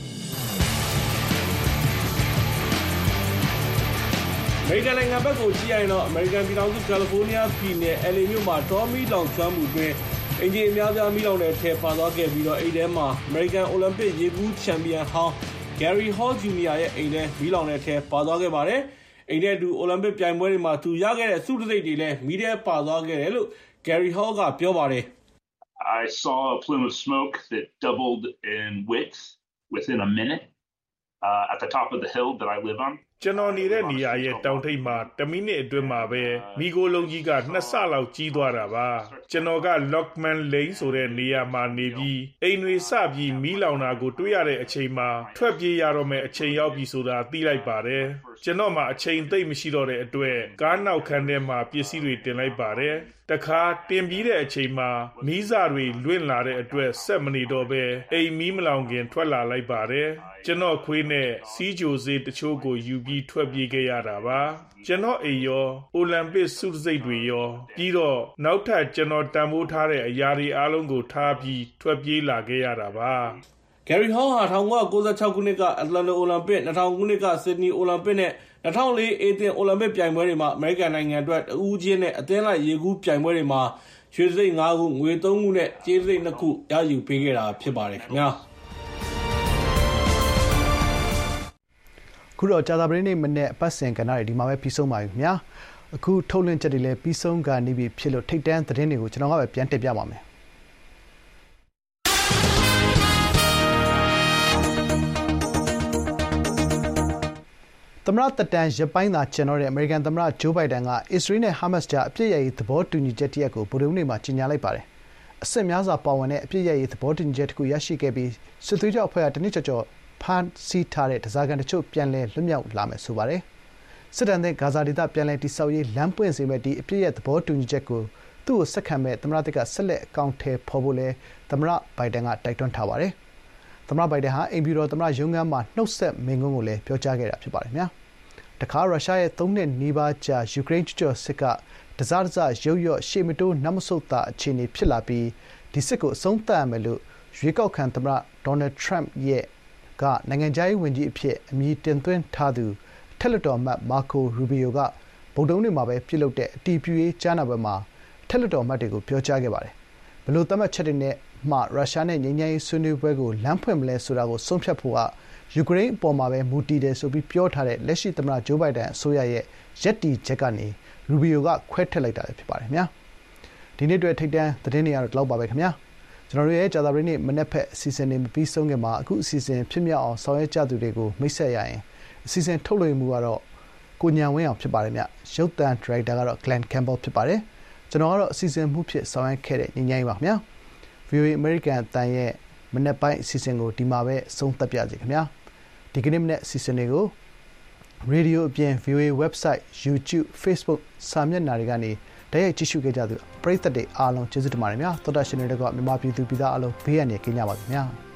Speaker 4: အမေရိကန်နိုင်ငံဘက်ကိုကြည့်ရရင်တော့အမေရိကန်ပြည်ထောင်စုကယ်လီဖိုးနီးယားပြည်နယ် LA မြို့မှာတော်မီလောင်ကျွမ်းမှုတွင်အင်ဂျင်အများပြားမီးလောင်တဲ့ထဲပါသွားခဲ့ပြီးတော့အဲ့ဒီထဲမှာအမေရိကန်အိုလံပစ်ရေကူးချန်ပီယံဟောင်း Gary Hall Jr. ရဲ့အိမ်ထဲမီးလောင်တဲ့ထဲပါသွားခဲ့ပါတယ်အိမ်ထဲသူအိုလံပစ်ပြိုင်ပွဲတွေမှာသူရခဲ့တဲ့ဆုတံဆိပ်တွေလည်းမီးထဲပါသွားခဲ့တယ်လို့ Gary Hall ကပြောပါတယ်
Speaker 9: I saw a plume of smoke that doubled in width within a minute at the top of the hill that I live on
Speaker 8: ကျွန်တော်နေတဲ့နေရာရဲ့တောင်ထိပ်မှာ10မိနစ်အတွင်းမှာပဲမိโกလုံးကြီးက2ဆလောက်ကြီးသွားတာပါကျွန်တော်က Lockman Lane ဆိုတဲ့နေရာမှာနေပြီးအိမ်တွေစပြီးမီးလောင်တာကိုတွေ့ရတဲ့အချိန်မှာထွက်ပြေးရတော့မယ်အချိန်ရောက်ပြီဆိုတာသိလိုက်ပါတယ်ကျွန်တော်မှအချိန်သိပ်မရှိတော့တဲ့အတွက်ကားနောက်ခန်းထဲမှာပစ္စည်းတွေတင်လိုက်ပါတယ်တခါတင်ပြီးတဲ့အချိန်မှာမီးစာတွေလွင့်လာတဲ့အတွက်ဆက်မနေတော့ပဲအိမ်မီးမလောင်ခင်ထွက်လာလိုက်ပါတယ်ကျွန်တော်ခွေးနဲ့စီးကြိုစေးတချို့ကိုယူပြီးထွက်ပြေးခဲ့ရတာပါကျွန်တော်အိမ်ရောအိုလံပစ်ဆုတံဆိပ်တွေရောပြီးတော့နောက်ထပ်ကျွန်တော်တန်ဖိုးထားတဲ့အရာတွေအားလုံးကိုထားပြီးထွက်ပြေးလာခဲ့ရတာပါ
Speaker 4: Gary Hall ဟာ1996ခုနှစ်ကအတ္တလန္တာအိုလံပစ်2000ခုနှစ်ကဆစ်ဒနီအိုလံပစ်နဲ့2004အေသင်အိုလံပစ်ပြိုင်ပွဲတွေမှာအမေရိကန်နိုင်ငံအတွက်အဦးချင်းနဲ့အသင်းလိုက်ရေကူးပြိုင်ပွဲတွေမှာရွှေတံဆိပ်5ခုငွေ3ခုနဲ့ကြေးတံဆိပ်2ခုရယူပေးခဲ့တာဖြစ်ပါတယ်ခင်ဗျာ
Speaker 2: ခုတော့ကြာသပတေးနေ့မနေ့အပတ်စဉ်ကဏ္ဍတွေဒီမှာပဲပြီးဆုံးပါပြီခင်ဗျာအခုထုတ်လွှင့်ချက်တွေလည်းပြီးဆုံးကနေပြီဖြစ်လို့ထိတ်တန့်သတင်းတွေကိုကျွန်တော်ကပဲပြန်တင်ပြပါမယ်သမ္မတတက်တန်ရပိုင်းသာကျန်တော့တဲ့အမေရိကန်သမ္မတဂျိုးဘိုင်ဒန်ကအစ္စရေးနဲ့ဟာမတ်စ်ကြားအပြစ်ရရေးသဘောတူညီချက်တရက်ကိုဗုဒ္ဓဟူးနေ့မှာကြေညာလိုက်ပါတယ်အစစ်များစွာပါဝင်တဲ့အပြစ်ရရေးသဘောတူညီချက်တစ်ခုရရှိခဲ့ပြီးစစ်သွေးကြောက်အဖွဲ့ကတနည်းကျော်ဖမ်းဆီးထားတဲ့ဒဇာကန်တချို့ပြန်လည်လွတ်မြောက်လာမယ်ဆိုပါတယ်စစ်တပ်နဲ့ဂါဇာဒေသပြန်လည်တည်ဆောက်ရေးလမ်းပွင့်စေမဲ့ဒီအပြစ်ရဲ့သဘောတူညီချက်ကိုသူ့ကိုဆက်ခံမဲ့သမ္မတတက်ကဆက်လက်အကောင့်ထဲပေါ်ဖို့လဲသမ္မတဘိုင်ဒန်ကတိုက်တွန်းထားပါတယ်သမ္မတဘိုင်ဒန်ဟာအိမ်ဖြူတော်သမ္မတရုံးခန်းမှာနှုတ်ဆက်မိန့်ခွန်းကိုလည်းပြောကြားခဲ့တာဖြစ်ပါတယ်များတခါရုရှားရဲ့3နှစ်နီးပါးကြာယူကရိန်းကျူးကျော်စစ်ကတစားရုတ်ရော့ရှေ့မတိုးနတ်မဆုတ်တာအခြေအနေဖြစ်လာပြီးဒီစစ်ကိုအဆုံးသတ်ရမယ်လို့ရွေးကောက်ခံသမ္မတဒေါ်နယ်ထရန့်ရဲ့ကနိုင်ငံခြားရေးဝန်ကြီးအဖြစ်အမည်တင်သွင်းထားသူထက်လက်တော်အမတ်မာကိုရူဘီယိုကဗုဒ္ဓဟူးနေ့မှာပဲပြုလုပ်တဲ့အတီးပြူရေးကြားနာပွဲမှာထက်လက်တော်အမတ်တွေကိုပြောကြားခဲ့ပါတယ်ဘလို့သတ်မှတ်ချက်တွေနဲ့မှရုရှားနဲ့ငြိမ်းချမ်းရေးဆွေးနွေးပွဲကိုလမ်းဖွင့်မလဲဆိုတာကိုဆုံးဖြတ်ဖို့ကယူကရိန်းအပေါ်မှာပဲမူတည်တယ်ဆိုပြီးပြောထားတဲ့လက်ရှိသမ္မတဂျိုးဘိုင်ဒန်အစိုးရရဲ့ရက်တီချက်ကနေရူဘီယိုကခွဲထွက်လိုက်တာဖြစ်ပါတယ်ခင်ဗျာဒီနေ့အတွက်ထိတ်တန့်သတင်းတွေကတော့ဒီလောက်ပါပဲခင်ဗျာကျွန်တော်တို့ရဲ့ကြာသပတေးနေ့မနေ့ဖက်အစီအစဉ်တွေမပြီးဆုံးခင်မှာအခုအစီအစဉ်ဖြစ်မြောက်အောင်ဆောင်ရွက်ကြသူတွေကိုမိတ်ဆက်ရရင်အစီအစဉ်ထုတ်လွှင့်မှုကတော့ကိုညံဝင်းအောင်ဖြစ်ပါတယ်ဗျရုပ်သံဒါရိုက်တာကတော့ Glenn Campbell ဖြစ်ပါတယ်ကျွန်တော်ကတော့အစီအစဉ်မှုဖြစ်ဆောင်ရွက်ခဲ့တဲ့ညဉ့်ညမ်းပါခင်ဗျာ VOA American အတန်ရဲ့မနေ့ပိုင်းအစီအစဉ်ကိုဒီမှာပဲအဆုံးသတ်ပြစီခင်ဗျာဒီကနေ့မနေ့အစီအစဉ်တွေကို Radio အပြင် VOA website YouTube Facebook စာမျက်နှာတွေကနေတိုက်ရိုက်ကြည့်ရှုခဲ့ကြသူပရိသတ်တွေအားလုံးကျေးဇူးတင်ပါတယ်များသောတာရှင်တွေကမြန်မာပြည်သူပြည်သားအားလုံးဘေးရန်နေကြပါစေခင်ဗျာ